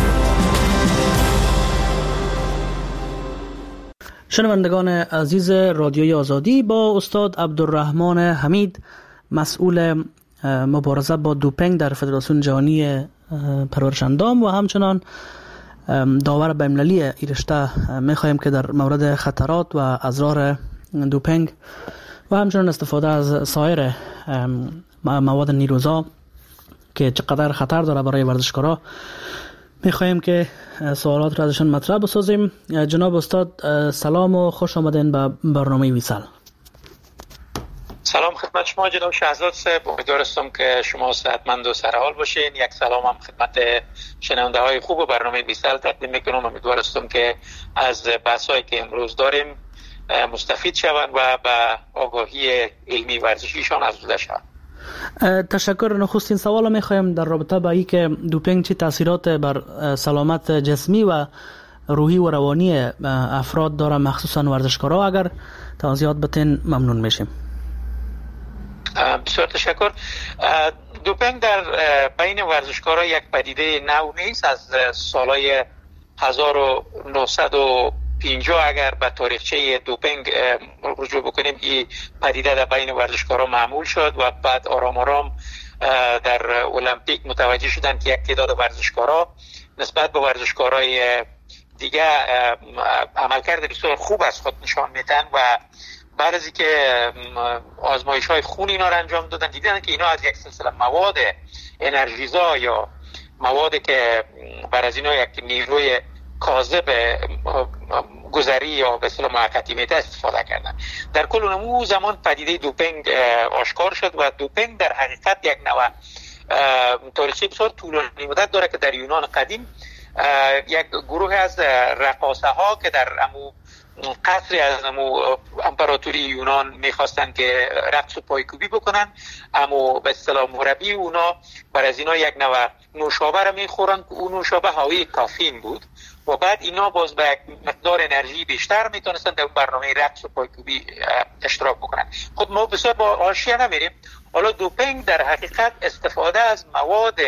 شنوندگان عزیز رادیوی آزادی، با استاد عبدالرحمن حمید، مسئول مبارزه با دوپنگ در فدراسیون جهانی پرورش اندام و همچنان داور بین‌المللی این رشته می‌خواهیم که در مورد خطرات و اضرار دوپنگ و همچنان استفاده از سایر مواد نیروزا که چقدر خطر داره برای ورزشکارا می‌خواهیم که سوالات را ازشان مطرح بسازیم. جناب استاد سلام و خوش آمدین به برنامه ویسال. سلام خدمت خدمت شما جناب شهزاد صاحب، امیدوارم که شما صحتمند و سرحال باشین. یک سلام هم خدمت شنونده های خوب برنامه بیسال تقدیم میکنم. امیدوارم که از بحثایی که امروز داریم مستفید شوند و به آگاهی علمی ورزشیشان افزوده شوند. تشکر. نخستین سوال میخوایم در رابطه با اینکه دوپینگ چه تاثیرات بر سلامت جسمی و روحی و روانی افراد داره، مخصوصا ورزشکارا، اگر توضیحات بتین ممنون میشیم. بسیار تشکر. دوپینگ در بین ورزشکارا یک پدیده نو نیست. از سالهای هزار و نهصد و پنجاه اگر به تاریخچه دوپینگ رجوع بکنیم، این پدیده در بین ورزشکارا معمول شد و بعد آرام آرام در المپیک متوجه شدن که یک تعداد ورزشکارا نسبت به ورزشکارای دیگه عملکرد بسیار خوب از خود نشان میدن و بعد از اینکه آزمایش های خون اینا رو انجام دادن، دیدن که اینا از یک سلسله مواد انرژیزا یا مواد که بر از اینا یک نیروی کاذب گذری یا به اصطلاح موقتی میته استفاده کردن. در کل اون زمان پدیده دوپینگ آشکار شد و دوپینگ در حقیقت یک نوع تاریخی بسیار طولانی مدت داره که در یونان قدیم یک گروه از رقاصه ها که در امو قصری از امو امپراتوری یونان میخواستن که رقص و پایکوبی بکنن، اما به اصطلاح مربی اونا بر از اینا یک نوع نوشابه رو میخورن که اون نوشابه حاوی کافین بود و بعد اینا باز به یک مقدار انرژی بیشتر میتونستن در برنامه رقص و پایکوبی اشتراک بکنن. خود ما بسیار با حاشیه نمیریم. حالا دوپینگ در حقیقت استفاده از مواد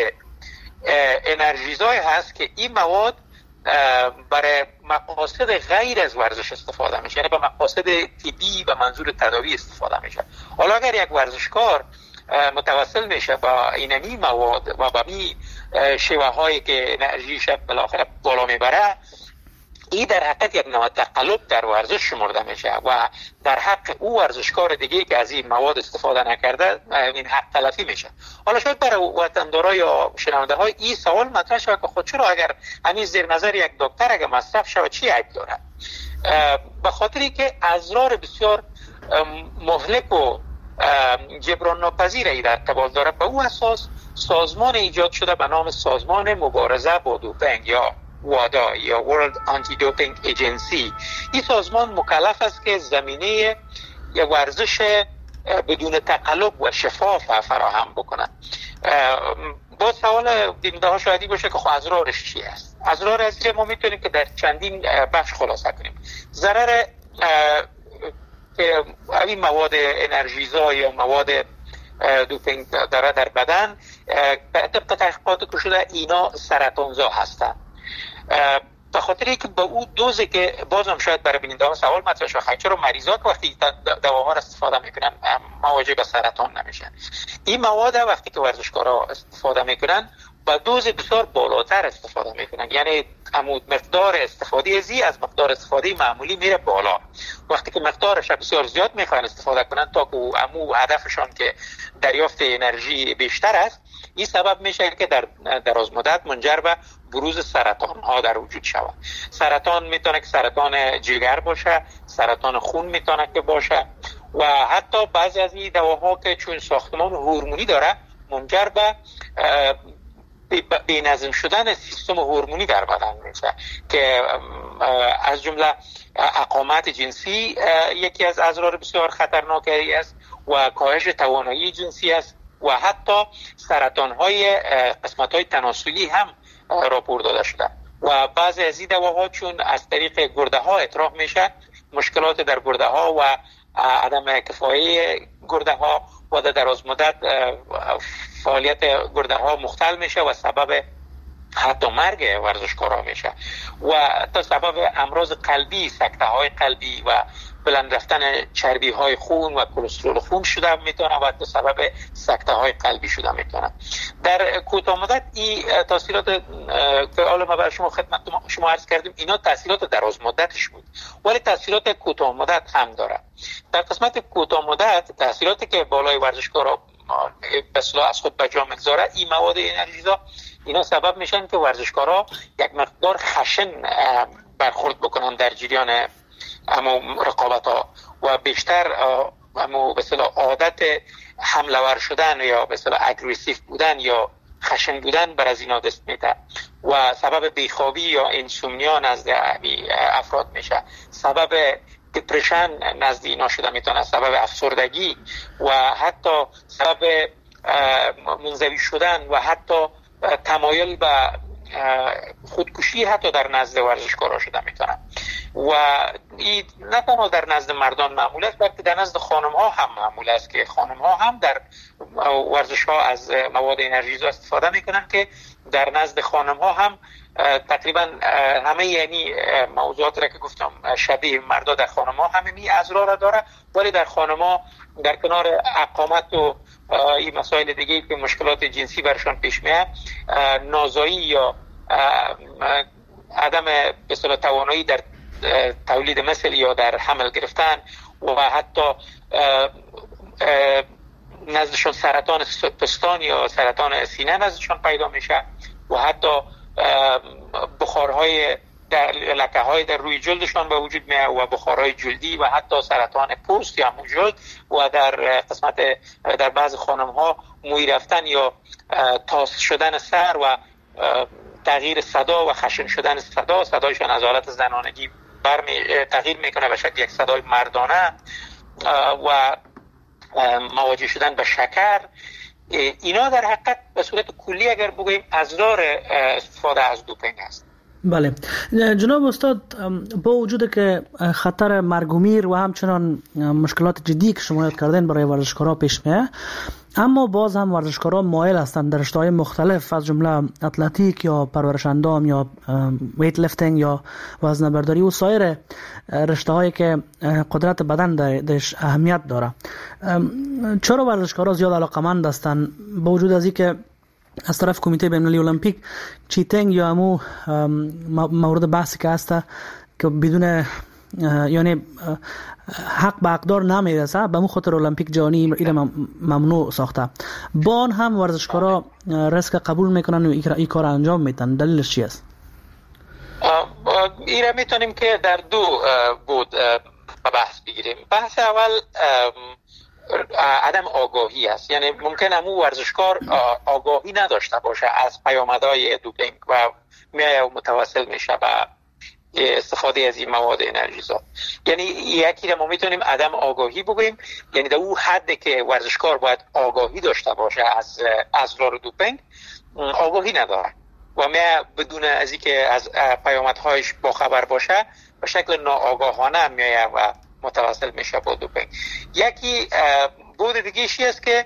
انرژیزای هست که این مواد برای مقاصد غیر از ورزش استفاده میشه، یعنی به مقاصد طبی و منظور تداوی استفاده میشه. حالا اگر یک ورزشکار متوسل میشه با اینمی مواد و با می شیوه هایی که انرژیش بالاخره بالا میبره، این در حقیقت یک نوع تقلب در ورزش شمرده میشه و در حق او ورزشکار دیگه که از این مواد استفاده نکرده این حق تلفی میشه. حالا شاید برای وطندارا یا شنونده های این سوال مطرح شود که خود چرا اگر همین زیر نظر یک دکتر اگر مصرف شود چی عیب داره؟ به خاطری که اضرار بسیار مهلک و جبران ناپذیری در ارتباط داره. به او اساس سازمان ایجاد شده به نام سازمان مبارزه با دوپینگ یا وادا یا World Anti-Doping Agency. این سازمان مکلف است که زمینه یک ورزش بدون تقلب و شفاف فراهم بکنه. با سوال دینده ها شایدی باشه که خب اضرارش چی است؟ اضرار از که ما میتونیم که در چندین بخش خلاصه کنیم. ضرر این مواد انرژیزا یا مواد دوپینگ داره در بدن، طبق تحقیقات که شده اینا سرطانزا هستن. به خاطر اینکه با او دوزی که بازم شاید برای بیننده ها سوال مطرح شده، چرا مریضا که وقتی دواها را استفاده میکنن مواجه به سرطان نمیشن؟ این مواد وقتی که ورزشکارا استفاده میکنن با دوز بسیار بالاتر استفاده میکنن، یعنی عمود مقدار استفاده ازی از مقدار استفاده معمولی میره بالا. وقتی که مقدارش بسیار زیاد میخوان استفاده کنن تا که عمو هدفشان که دریافت انرژی بیشتر است، این سبب میشه که در دراز مدت منجر به بروز سرطان ها در وجود شود. سرطان میتونه که سرطان جگر باشه، سرطان خون میتونه که باشه و حتی بعضی از این دواها که چون ساختمان هورمونی داره منجر به بی نظم شدن سیستم هورمونی در بدن میشه که از جمله اقامت جنسی یکی از اضرار بسیار خطرناکی است و کاهش توانایی جنسی است و حتی سرطان های قسمت های تناسلی هم راپور داده شده و بعضی از این دواها چون از طریق گرده ها اطراح میشه، مشکلات در گرده ها و عدم کفایی گرده ها و در دراز مدت فعالیت گرده ها مختل میشه و سبب حتی مرگ ورزشکارا میشه و تا سبب امراض قلبی، سکته های قلبی و بلند رفتن چربی های خون و کلسترول خون شده میتونه و تا سبب سکته های قلبی شده میتونه. در کوتاه مدت این تاثیرات که حالا ما برای شما خدمت شما عرض کردیم اینا تاثیرات دراز مدتش بود، ولی تاثیرات کوتاه مدت هم داره. در قسمت کوتاه مدت تاثیراتی که بالای ورزشکارا به اصطلاح از خود به جا میگذاره، این مواد انرژیزا اینا سبب میشن که ورزشکارا یک مقدار خشن برخورد بکنن در جریان اما رقابت ها و بیشتر امو به اصطلاح عادت حمله ور شدن یا به اصطلاح اگریسیو بودن یا خشن بودن بر از اینا دست میده و سبب بیخوابی یا اینسومنیا نزد افراد میشه، سبب دپرشن نزد اینا شده میتونه، سبب افسردگی و حتی سبب منزوی شدن و حتی تمایل به خودکشی حتی در نزد ورزشکارا شده میتونه. و این نه تنها در نزد مردان معمول است بلکه در نزد خانم ها هم معمول است که خانم ها هم در ورزش ها از مواد انرژیزا استفاده میکنن که در نزد خانم ها هم تقریبا همه یعنی موضوعات را که گفتم شبیه مردا در خانم ها همه می اضرار داره، ولی در خانم ها در کنار اقامت و این مسائل دیگه که مشکلات جنسی برشان پیش میاد، نازایی یا عدم به اصطلاح توانایی در تولید مثل یا در حمل گرفتن و حتی نزدشون سرطان پستان یا سرطان سینه نزدشون پیدا میشه و حتی بخارهای در لکه های در روی جلدشان به وجود میاد و بخارهای جلدی و حتی سرطان پوست یا جلد و در قسمت در بعض خانم ها موی رفتن یا تاس شدن سر و تغییر صدا و خشن شدن صدا، صدایشان از حالت زنانگی برمی تغییر میکنه به شکل یک صدای مردانه و مواجه شدن به شکر. اینا در حقیقت به صورت کلی اگر بگوییم اضرار استفاده از دوپینگ است. بله جناب استاد، با وجود که خطر مرگ و میر و همچنان مشکلات جدی که شما یاد کردین برای ورزشکارا پیش میاد، اما باز هم ورزشکارا مایل هستند در رشته‌های مختلف از جمله اتلتیک یا پرورش اندام یا ویت لفتینگ یا وزنه‌برداری و سایر رشته‌هایی که قدرت بدن درش اهمیت داره، چرا ورزشکارا زیاد علاقه‌مند هستند با وجود از اینکه از طرف کمیته بین‌المللی المپیک چیتینگ یا همو مورد بحثی که هست که بدون یعنی حق به حقدار نمیرسه، به مو خاطر المپیک جهانی اینا ممنوع ساخته، با آن هم ورزشکارا ریسک قبول میکنن و این کار انجام میدن. دلیلش چی است؟ اینا میتونیم که در دو بود بحث بگیریم. بحث اول عدم آگاهی است، یعنی ممکن امو ورزشکار آگاهی نداشته باشه از پیامدهای دوپینگ و میایه و متوسل میشه به استفاده از این مواد انرژیزا. یعنی یکی را ما میتونیم عدم آگاهی بگوییم، یعنی در اون حد که ورزشکار باید آگاهی داشته باشه از اضرار دوپینگ آگاهی نداره و میایه بدون از اینکه از پیامدهایش باخبر باشه به شکل ناآگاهانه میایه و متوسل میشه با دوپینگ. یکی بود دیگه چی است که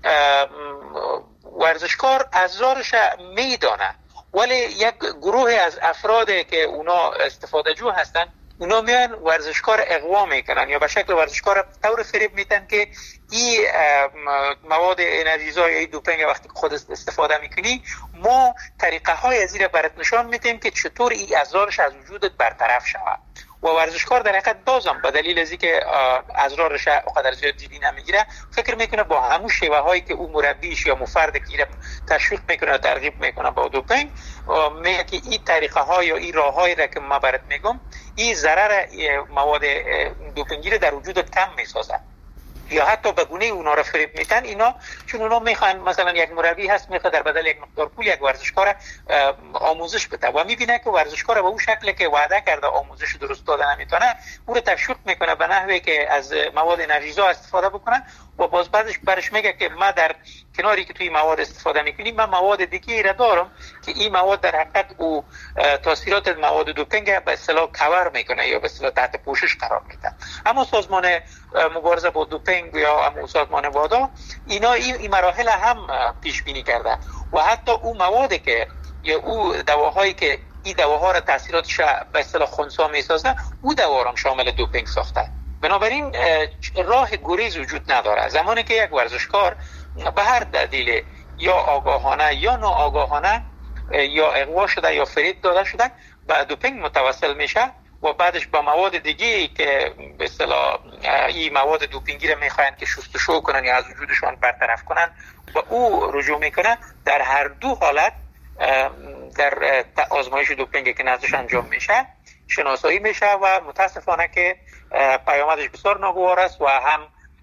ورزشکار اضرارش میدانه، ولی یک گروه از افراد که اونا استفاده جو هستن اونا میان ورزشکار اغوا میکنن یا به شکل ورزشکار طور فریب میتن که این مواد انرژیزا یا این دوپینگ وقتی خود استفاده میکنی ما طریقه های از این برات نشان میدیم که چطور این اضرارش از وجودت برطرف شود و ورزشکار در حقیقت بازم به دلیل از اینکه اضرارش اونقدر زیاد جدی نمیگیره فکر میکنه با همون شیوه هایی که او مربیش یا مفرد که تشویق میکنه ترغیب میکنه با دوپینگ میگه که این طریقه ها یا این راه هایی را که ما برات میگم این ضرر مواد دوپینگی در وجودت کم میسازه یا حتی به گونه اونا را فریب میتن اینا، چون اونا میخوان مثلا یک مربی هست میخواد در بدل یک مقدار پول یک ورزشکار آموزش بده و میبینه که ورزشکار به اون شکلی که وعده کرده آموزش درست داده نمیتونه او رو تشویق میکنه به نحوی که از مواد انرژیزا استفاده بکنه و باز بعدش برش میگه که ما در کناری که توی مواد استفاده میکنیم من مواد دیگه را دارم که این مواد در حقیقت او تاثیرات مواد دوپینگ به اصطلاح کاور میکنه یا به اصطلاح تحت پوشش قرار میده. اما سازمان مبارزه با دوپینگ یا اما سازمان وادا اینا این, این مراحل هم پیش بینی کرده و حتی او موادی که یا او دواهایی که این دواها را تاثیراتش به اصطلاح خنثی میسازه او دوا را شامل دوپینگ ساخته. بنابراین راه گریز وجود نداره. زمانی که یک ورزشکار به هر دلیل یا آگاهانه یا ناآگاهانه یا اغوا شده یا فریب داده شده به دوپینگ متوسل میشه و بعدش با مواد دیگه که به اصطلاح این مواد دوپینگی رو میخواین که شستشو کنن یا از وجودشان برطرف کنن و او رجوع میکنه، در هر دو حالت در آزمایش دوپینگ که نزدش انجام میشه شناسایی میشه و متاسفانه که پیامدش بسیار ناگوار است و هم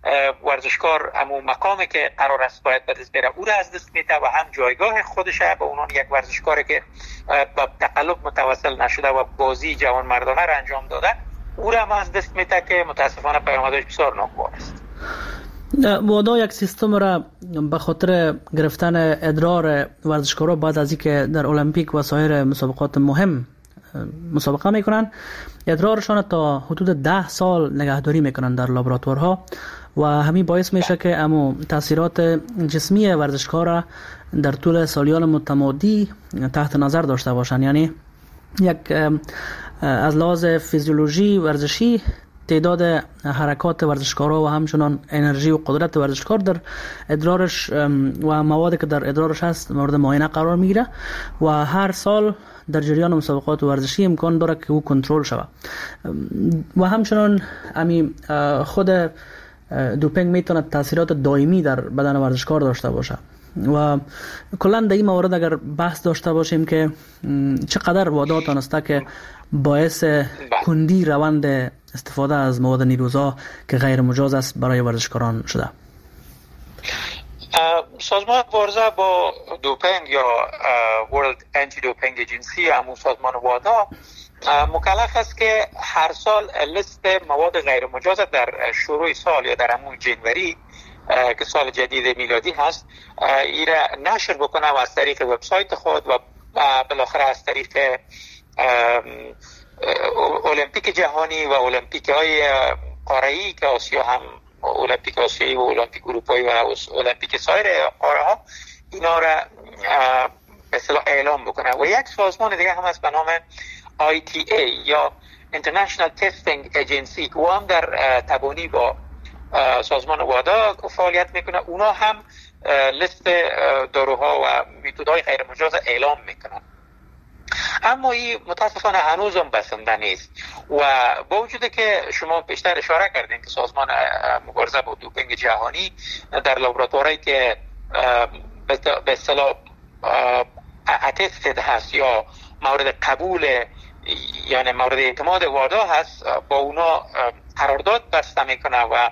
ورزشکار امو مقامی که قرار است باید به دست بیاره او را از دست میده و هم جایگاه خودش به عنوان یک ورزشکاری که با تقلب متوسل نشده و بازی جوانمردانه را انجام داده او را هم از دست میده که متاسفانه پیامدش بسیار ناگوار است. وادا یک سیستم را به خاطر گرفتن ادرار ورزشکارا بعد از اینکه در المپیک و سایر مسابقات مهم مسابقه میکنن ادرارشان تا حدود ده سال نگهداری میکنن در لابراتوارها و همین باعث میشه که امو تاثیرات جسمی ورزشکار در طول سالیان متمادی تحت نظر داشته باشن. یعنی یک از لحاظ فیزیولوژی ورزشی تعداد حرکات ورزشکارا و همچنان انرژی و قدرت ورزشکار در ادرارش و موادی که در ادرارش هست مورد معاینه قرار میگیره و هر سال در جریان مسابقات ورزشی امکان داره که او کنترل شود و همچنان امی خود دوپینگ میتونه تاثیرات دائمی در بدن ورزشکار داشته باشه و کلا در این مورد اگر بحث داشته باشیم که چقدر وادا تانسته که باعث کندی روند استفاده از مواد نیروزا که غیر مجاز است برای ورزشکاران شده. سازمان مبارزه با دوپینگ یا ورلد انتی دوپینگ ایجنسی همون سازمان وادا مکلف است که هر سال لیست مواد غیر مجاز در شروع سال یا در همون جنوری که سال جدید میلادی هست ایره نشر بکنه و از طریق وبسایت خود و بالاخره از طریق المپیک جهانی و المپیک های قاره‌ای که آسیا هم المپیک آسیایی و المپیک اروپایی و المپیک سایر قاره ها اینا را به اصطلاح اعلام بکنه و یک سازمان دیگه هم هست به نام آی تی ای یا International Testing Agency که هم در تبانی با سازمان وادا فعالیت میکنه. اونا هم لیست داروها و متدهای غیر مجاز اعلام میکنن اما این متاسفانه هنوز هم بسنده نیست و با وجود که شما بیشتر اشاره کردین که سازمان مبارزه با دوپینگ جهانی در لابراتوارایی که به اصطلاح اتستد هست یا مورد قبول یعنی مورد اعتماد وادا هست با اونا قرارداد بسته میکنه و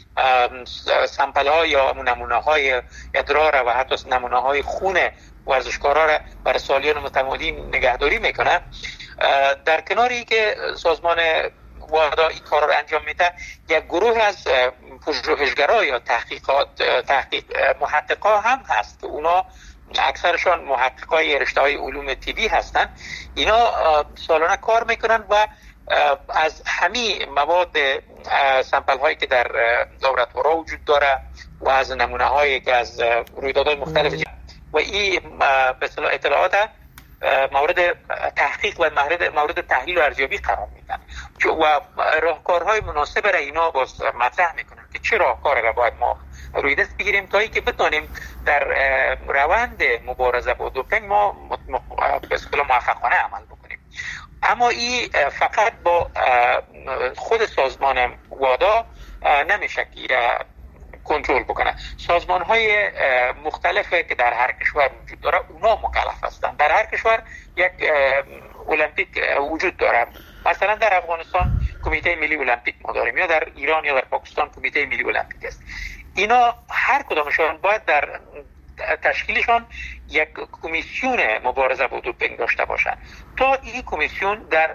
سمپل ها یا نمونه های ادرار و حتی نمونه های خون ورزشکارا را برای سالیان متمادی نگهداری میکنه. در کناری که سازمان وادا این کار را انجام میده یک گروه از پژوهشگرا یا تحقیقات تحقیق محققا هم هست که اونا اکثرشان محققای رشته‌های علوم طبی هستن. اینا سالانه کار میکنن و از همه مواد سمپل هایی که در لابراتوارها وجود داره و از نمونه هایی که از رویدادهای مختلف و این به اصطلاح اطلاعات مورد تحقیق و مورد مورد تحلیل و ارزیابی قرار میدن و راهکارهای مناسب را اینا باز مطرح میکنن که چه راهکاری را باید ما روی دست بگیریم تا اینکه بتونیم در روند مبارزه با دوپینگ ما به اصطلاح موفقانه عمل بکنیم. اما این فقط با خود سازمان وادا نمیشه که کنترل بکنه. سازمان های مختلفه که در هر کشور وجود داره اونا مکلف هستند. در هر کشور یک المپیک وجود داره. مثلا در افغانستان کمیته ملی المپیک ما داریم یا در ایران یا در پاکستان کمیته ملی المپیک است. اینا هر کدامشون باید در تشکیلشان یک کمیسیون مبارزه با دوپینگ داشته باشن تا این کمیسیون در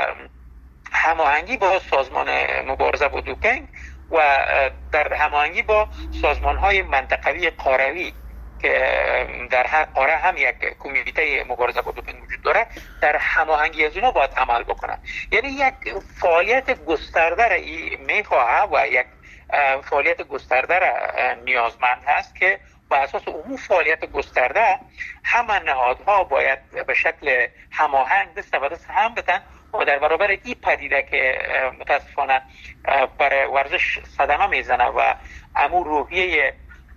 هماهنگی با سازمان مبارزه با دوپینگ و در هماهنگی با سازمان‌های منطقوی قاره‌ای که در هر قاره هم یک کمیته مبارزه با دوپینگ وجود داره در هماهنگی از اونها باید عمل بکنن. یعنی یک فعالیت گسترده را میخواه و یک فعالیت گسترده را نیازمند هست که با اساس اون فعالیت گسترده همه نهادها باید به شکل هماهنگ دست به دست هم بدن و در برابر این پدیده که متاسفانه برای ورزش صدمه میزنه و امور روحیه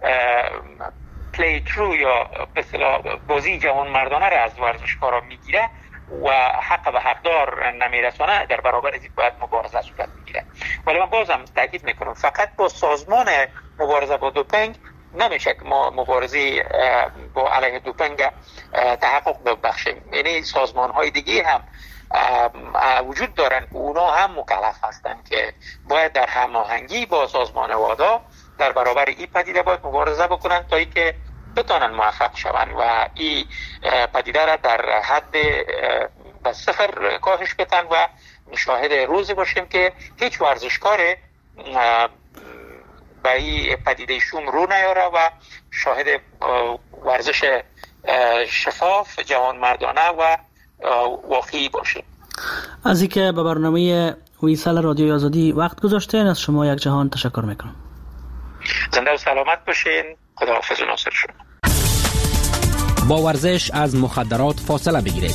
پلی ترو یا به اصطلاح بازی جوان مردانه را از ورزشکارا میگیره و حق به حقدار نمیرسانه، در برابر از این باید مبارزه صورت میگیره. ولی من بازم تاکید میکنم فقط با سازمان مبارزه با دوپینگ نمیشه که ما مبارزه با علیه دوپینگ تحقق ببخشیم. یعنی سازمان های دیگه هم وجود دارن، اونا هم مکلف هستن که باید در هماهنگی با سازمان وادا در برابر این پدیده باید مبارزه بکنن تا اینکه بتونن موفق شوند و این پدیده را در حد به صفر کاهش بدن و شاهد روزی باشیم که هیچ ورزشکار به این پدیده شوم رو نیاره و شاهد ورزش شفاف، جوانمردانه و واقعی باشیم. از اینکه به برنامه ویسال رادیوی آزادی وقت گذاشتین، از شما یک جهان تشکر میکنم. زنده و سلامت باشین. خداحافظ و ناصر شما. با ورزش از مخدرات فاصله بگیرید.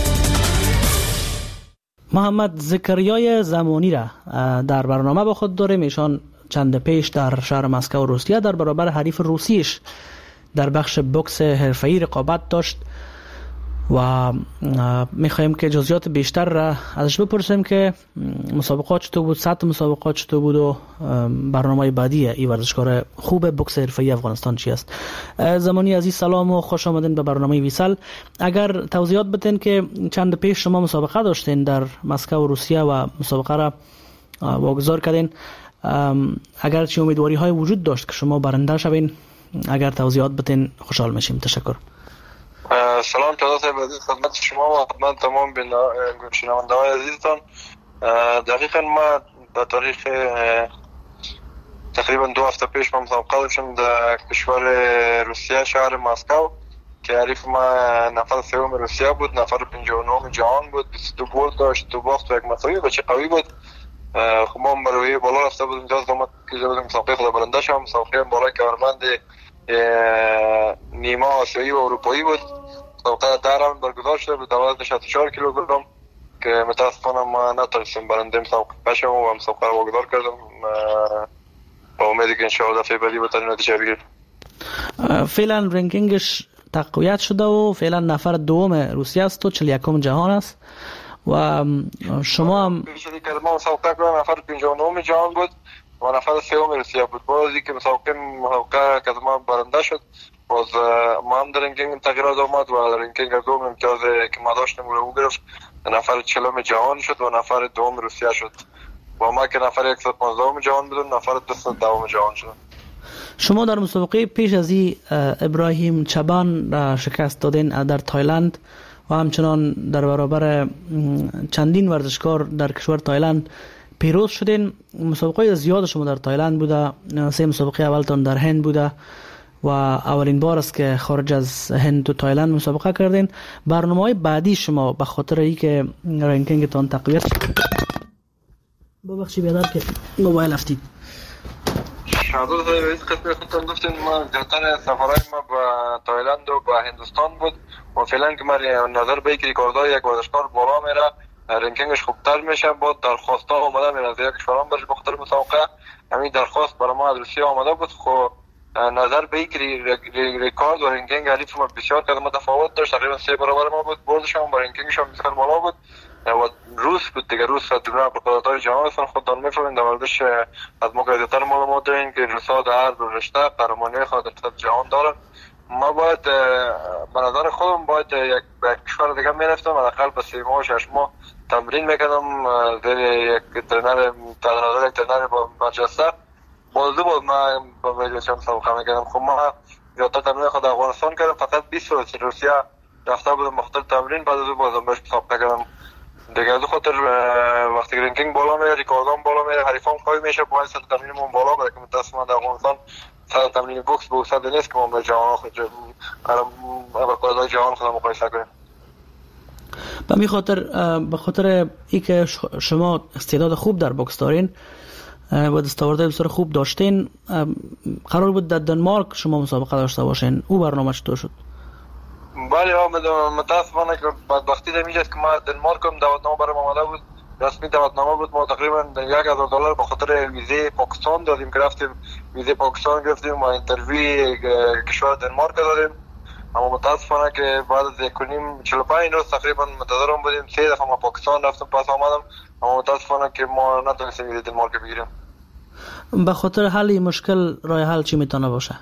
محمد زکریای زمانی را در برنامه با خود داریم. ایشان چند پیش در شهر مسکو روسیه در برابر حریف روسیش در بخش بوکس حرفه‌ای رقابت داشت و میخوایم که جزئیات بیشتر را ازش بپرسیم که مسابقات چطور بود، سطح مسابقات چطور بود و برنامه بعدی این ورزشکار خوب بوکس حرفه‌ای افغانستان چی است. زمانی عزیز سلام و خوش آمدین به برنامه ویسال. اگر توضیحات بدین که چند پیش شما مسابقه داشتین در مسکو روسیه و مسابقه را واگذار کردین، اگر چه امیدواری های وجود داشت که شما برنده شوین، اگر توضیحات بدین خوشحال میشیم. تشکر. سلام تعداد خدمت شما و خدمت تمام شنونده های عزیزتان. دقیقا ما در تاریخ تقریبا دو هفته پیش ما مسابقه داشتم در کشور روسیه شهر مسکو که حریف ما نفر سوم روسیه بود، نفر پنجاه و نه جهان بود، بیست و دو گل داشت، دو باخت و یک مساوی، بچه قوی بود. خب ما برای بالا رفته بودیم، جاز آمد که بودیم مسابقه خود برنده شدم. مسابقه بالای کارمند نیمه آسیایی و اروپایی بود. مسابقه در راوند برگزار شده به وزن شصت و چهار کیلوگرم که متاسفانه ما نتونستیم برنده مسابقه بشم و مسابقه رو واگذار کردم با امیدی که انشاءالله دفعه بعدی بتونیم نتیجه بگیریم. فعلا رنکینگش تقویت شده و فعلا نفر دوم روسیه است و چهل و یکم جهان است و شما هم بیشتری که ما مسابقه کردم نفر پنجاه و نه جهان بود و نفر سوم روسیه بود. بازی که مسابقه مسابقه که ما برنده شد، باز ما هم در رنکینگ تغییرات آمد و در رنکینگ دوم امتیاز که ما داشتیم رو گرفت، نفر چهلم جهان شد و نفر دوم روسیه شد و ما که نفر صد و پانزده جهان بودیم، نفر دویست و ده جهان شد. شما در مسابقه پیش از این ابراهیم چبان را شکست دادین در تایلند و همچنان در برابر چندین ورزشکار در کشور تایلند پیروز شدین. مسابقه زیاد شما در تایلند بوده، سه مسابقه اولتان در هند بوده و اولین بار است که خارج از هند و تایلند مسابقه کردین. برنامه‌های بعدی شما به خاطر ای که رنکینگتان تقویت ببخشید بیادر که موبایل افتید شادو های ویز قسمی خودتان دفتین. ما جاتر سفرهای ما با تایلند و با هندوستان بود و فعلا که ما نظر به یک ریکاردهای یک ورزشکار بالا میره، رنکینگش خوبتر میشه. با درخواست ها آمده میره از یک کشوران برش بخاطر مسابقه. همین درخواست برای ما از روسیه آمده بود. خب نظر به یک ریکارد و رنکینگ حریف ما بسیار قدم تفاوت داشت، تقریبا سه برابر ما بود. بردش هم با رنکینگش هم بسیار بالا بود و روس بود دیگه. روس دنیا پرقدرت‌های جهان هستن، خودتان میفهمین در موردش از ما قاعدتاً معلومات دارین که روس‌ها در هر رشته قهرمانی خود در جهان دارن. ما باید به نظر خودم باید یک کشور دیگه میرفتم، حداقل به سه ماه شش ماه تمرین میکردم زیر یک ترینر تقریبا یک ترینر با منچستر بازی بود. ما با ویلیچم مسابقه میکردم. خب ما زیادتر تمرین خود افغانستان کردم، فقط بیست روز روسیه رفته بودم مختلف تمرین، بعد از اون بازم بهش مسابقه کردم دیگه. از خاطر وقتی رنکینگ بالا میره، ریکاردام بالا میره، حریفام قوی میشه، باید سطح تمرینمون بالا بره که متأسفانه در افغانستان سطح تمرین بوکس به وسعت نیست که ما به جهان خود رکوردهای جهان خود مقایسه کنیم. به می خاطر به خاطر اینکه شما استعداد خوب در بوکس دارین و دستاوردهای بسیار خوب داشتین، قرار بود در دنمارک شما مسابقه داشته باشین. او برنامه چطور شد؟ بله متاسفانه که بدبختی در اینجاست که ما دنمارک هم دعوتنامه برام آمده بود، رسمی دعوتنامه بود. ما تقریبا یک هزار دلار به خاطر ویزه پاکستان دادیم که رفتیم ویزه پاکستان گرفتیم و اینترویو کشور دنمارک دادیم. اما متاسفانه که بعد از یک و نیم چهل و پنج روز تقریبا منتظرم بودیم. سه دفعه ما پاکستان رفتم پس آمدم، اما متاسفانه که ما نتونستیم ویزه دنمارک بگیریم. به خاطر حل این مشکل راه حل چی میتونه باشه؟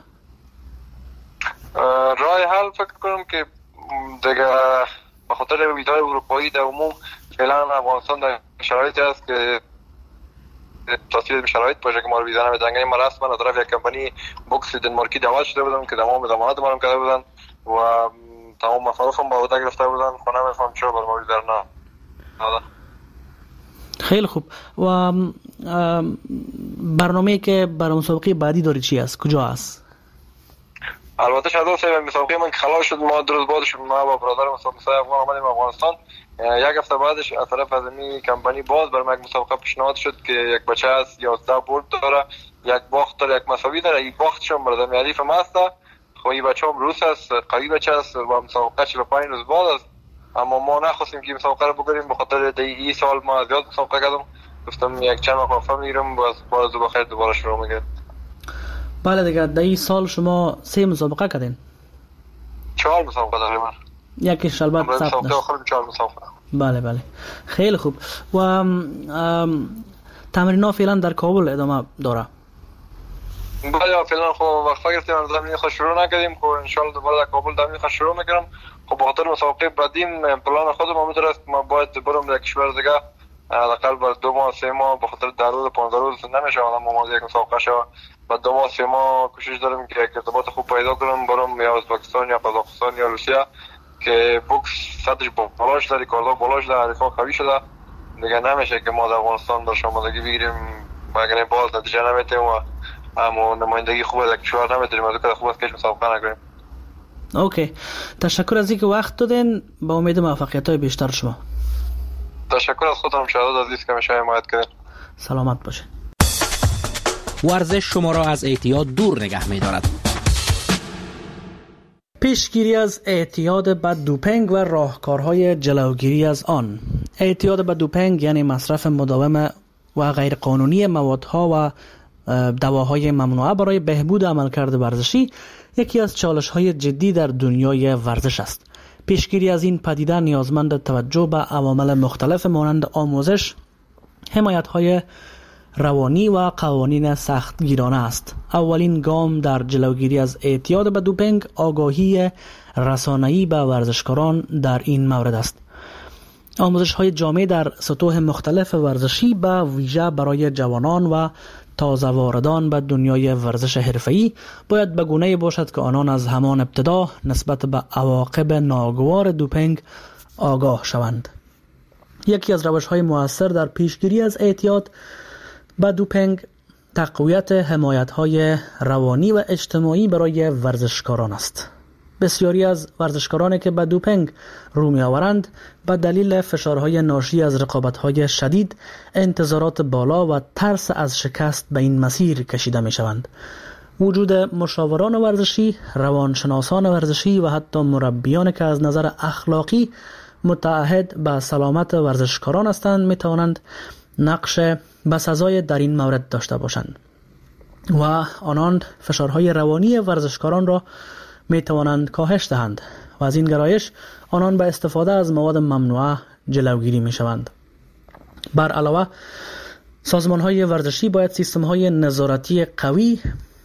راه حل فکر کنم که دیگه به خاطر ویزای اروپایی در عموم فعلا افغانستان در شرایطی است که تاثیر شرایط باشه که ما رو ویزا نمیدن. ما رسما از طرف یک کمپانی بوکس دنمارکی دعوت شده بودم که تمام ضمانات ما رو کرده بودن و تمام مصارفم با عهده گرفته بودن. خونه میفهم چرا بر ما ویزا نه. خیلی خوب. و برنامه‌ای که برای مسابقه بعدی داری چی است؟ کجا است؟ البته شاید سه مسابقه من خلاص شد، ما دو روز بعدش ما با برادر مسابقه افغان آمدیم افغانستان. یک هفته بعدش از طرف از این کمپانی باز برام یک مسابقه پیشنهاد شد که یک بچه است یازده برد داره، یک باخت داره، یک مساوی داره. یک باختش هم برادر علیف ماست. خب این بچه هم روس است، قوی بچه است و مسابقه چه به پنج روز بعد است. اما ما نخواستیم که مسابقه رو بگیریم، به خاطر این سال ما زیاد مسابقه کردم. گفتم یک چند ماه وقفه میگیرم باز باز بخیر دوباره شروع میکنم. بله دیگه در این سال شما سه مسابقه کردین؟ چهار مسابقه داریم. یکیش البته ثبت مسابقه آخر چهار مسابقه. بله بله خیلی خوب. و تمرین‌ها فعلا در کابل ادامه داره؟ بله فعلا خب وقفه گرفتیم، از زمین خود شروع نکردیم. خب ان شاء الله دوباره در کابل زمین خود شروع میکنم. خب به خاطر مسابقه بعدیم پلان خودم اومده است ما باید برم در کشور دیگه حداقل بر دو ماه سه ماه، به خاطر در روز پانزده روز نمیشه الان ما یک مسابقه شو بعد دو ماه سه ماه کوشش دارم که ارتباط خوب پیدا کنم برم یا ازبکستان یا قزاقستان یا روسیه که بوکس سطحش بالاش داره، کاردا بالاش داره، حریفا قوی شده دیگه. نمیشه که ما در افغانستان در آمادگی بگیریم مگر باز نتیجه نمیتیم و اما نمایندگی خوب در کشور نمیتونیم از که خوب است که مسابقه نکنیم. اوکی، تشکر از اینکه وقت دادین. با امید موفقیت‌های بیشتر شما. تشکر از خودم شهادت عزیز که میشه حمایت کردین. سلامت باشین. ورزش شما را از اعتیاد دور نگه می‌دارد. پیشگیری از اعتیاد به دوپینگ و راهکارهای جلوگیری از آن. اعتیاد به دوپینگ یعنی مصرف مداوم و غیرقانونی موادها و دواهای ممنوعه برای بهبود عملکرد ورزشی یکی از چالش‌های جدی در دنیای ورزش است. پیشگیری از این پدیده نیازمند توجه به عوامل مختلف مانند آموزش، حمایت‌های روانی و قوانین سختگیرانه است. اولین گام در جلوگیری از اعتیاد به دوپینگ آگاهی رسانه‌ای به ورزشکاران در این مورد است. آموزش‌های جامع در سطوح مختلف ورزشی به ویژه برای جوانان و تازه واردان به دنیای ورزش حرفه‌ای باید به گونه‌ای باشد که آنان از همان ابتدا نسبت به عواقب ناگوار دوپینگ آگاه شوند. یکی از روش‌های مؤثر در پیشگیری از اعتیاد به دوپینگ تقویت حمایت‌های روانی و اجتماعی برای ورزشکاران است. بسیاری از ورزشکارانی که به دوپینگ رو می‌آورند به دلیل فشارهای ناشی از رقابت‌های شدید، انتظارات بالا و ترس از شکست به این مسیر کشیده می‌شوند. وجود مشاوران ورزشی، روانشناسان ورزشی و حتی مربیان که از نظر اخلاقی متعهد به سلامت ورزشکاران هستند می‌توانند نقش بسزای در این مورد داشته باشند و آنان فشارهای روانی ورزشکاران را می توانند کاهش دهند و از این گرایش آنان به استفاده از مواد ممنوعه جلوگیری می شوند. بر علاوه سازمان های ورزشی باید سیستم های نظارتی قوی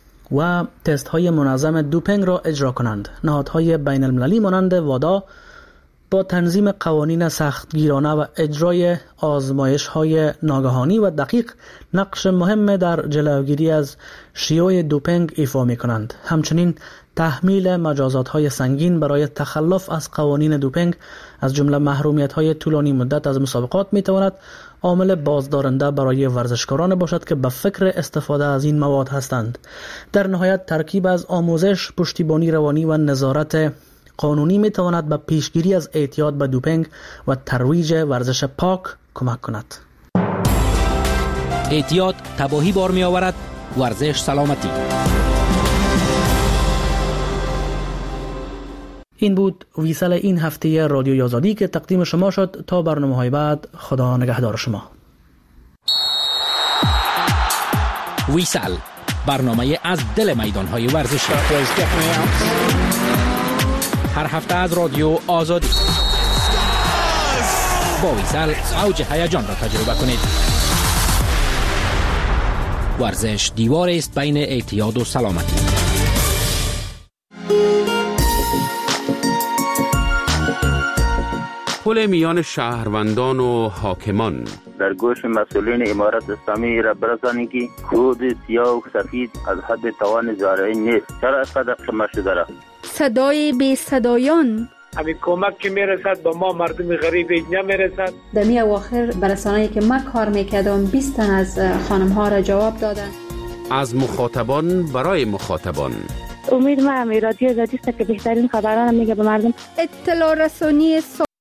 و تست های منظم دوپینگ را اجرا کنند. نهادهای بین المللی مانند وادا با تنظیم قوانین سختگیرانه و اجرای آزمایش های ناگهانی و دقیق نقش مهم در جلوگیری از شیوع دوپینگ ایفا می کنند. همچنین تحمیل مجازات های سنگین برای تخلف از قوانین دوپینگ از جمله محرومیت های طولانی مدت از مسابقات می تواند عامل بازدارنده برای ورزشکاران باشد که به فکر استفاده از این مواد هستند. در نهایت ترکیب از آموزش، پشتیبانی روانی و نظارت قانونی می تواند به پیشگیری از اعتیاد به دوپینگ و ترویج ورزش پاک کمک کند. اعتیاد تباهی بار می آورد، ورزش سلامتی. این بود ویسل این هفته رادیوی آزادی که تقدیم شما شد. تا برنامه‌های بعد، خدا نگهدار شما. ویسل، برنامه از دل میدان‌های ورزشی. هر هفته از رادیو آزادی. با ویسل اوج هیجان را تجربه کنید. ورزش دیوار است بین اعتیاد و سلامتی. پل میان شهروندان و حاکمان. در گوش مسئولین امارت اسلامی را برسانید که کود سیاه و سفید از حد توان زارعی نیست. چرا اینقدر کم شده را؟ صدای بی صدایان. همین کمک که میرسد به ما مردم غریب نمیرسد. دمی اواخر برسانه‌ای که ما کار میکردم بیست تن از خانم ها را جواب دادن. از مخاطبان برای مخاطبان. امید ما رادیو آزادی است که بهترین خبران میگه به مردم. اطلاع رسانی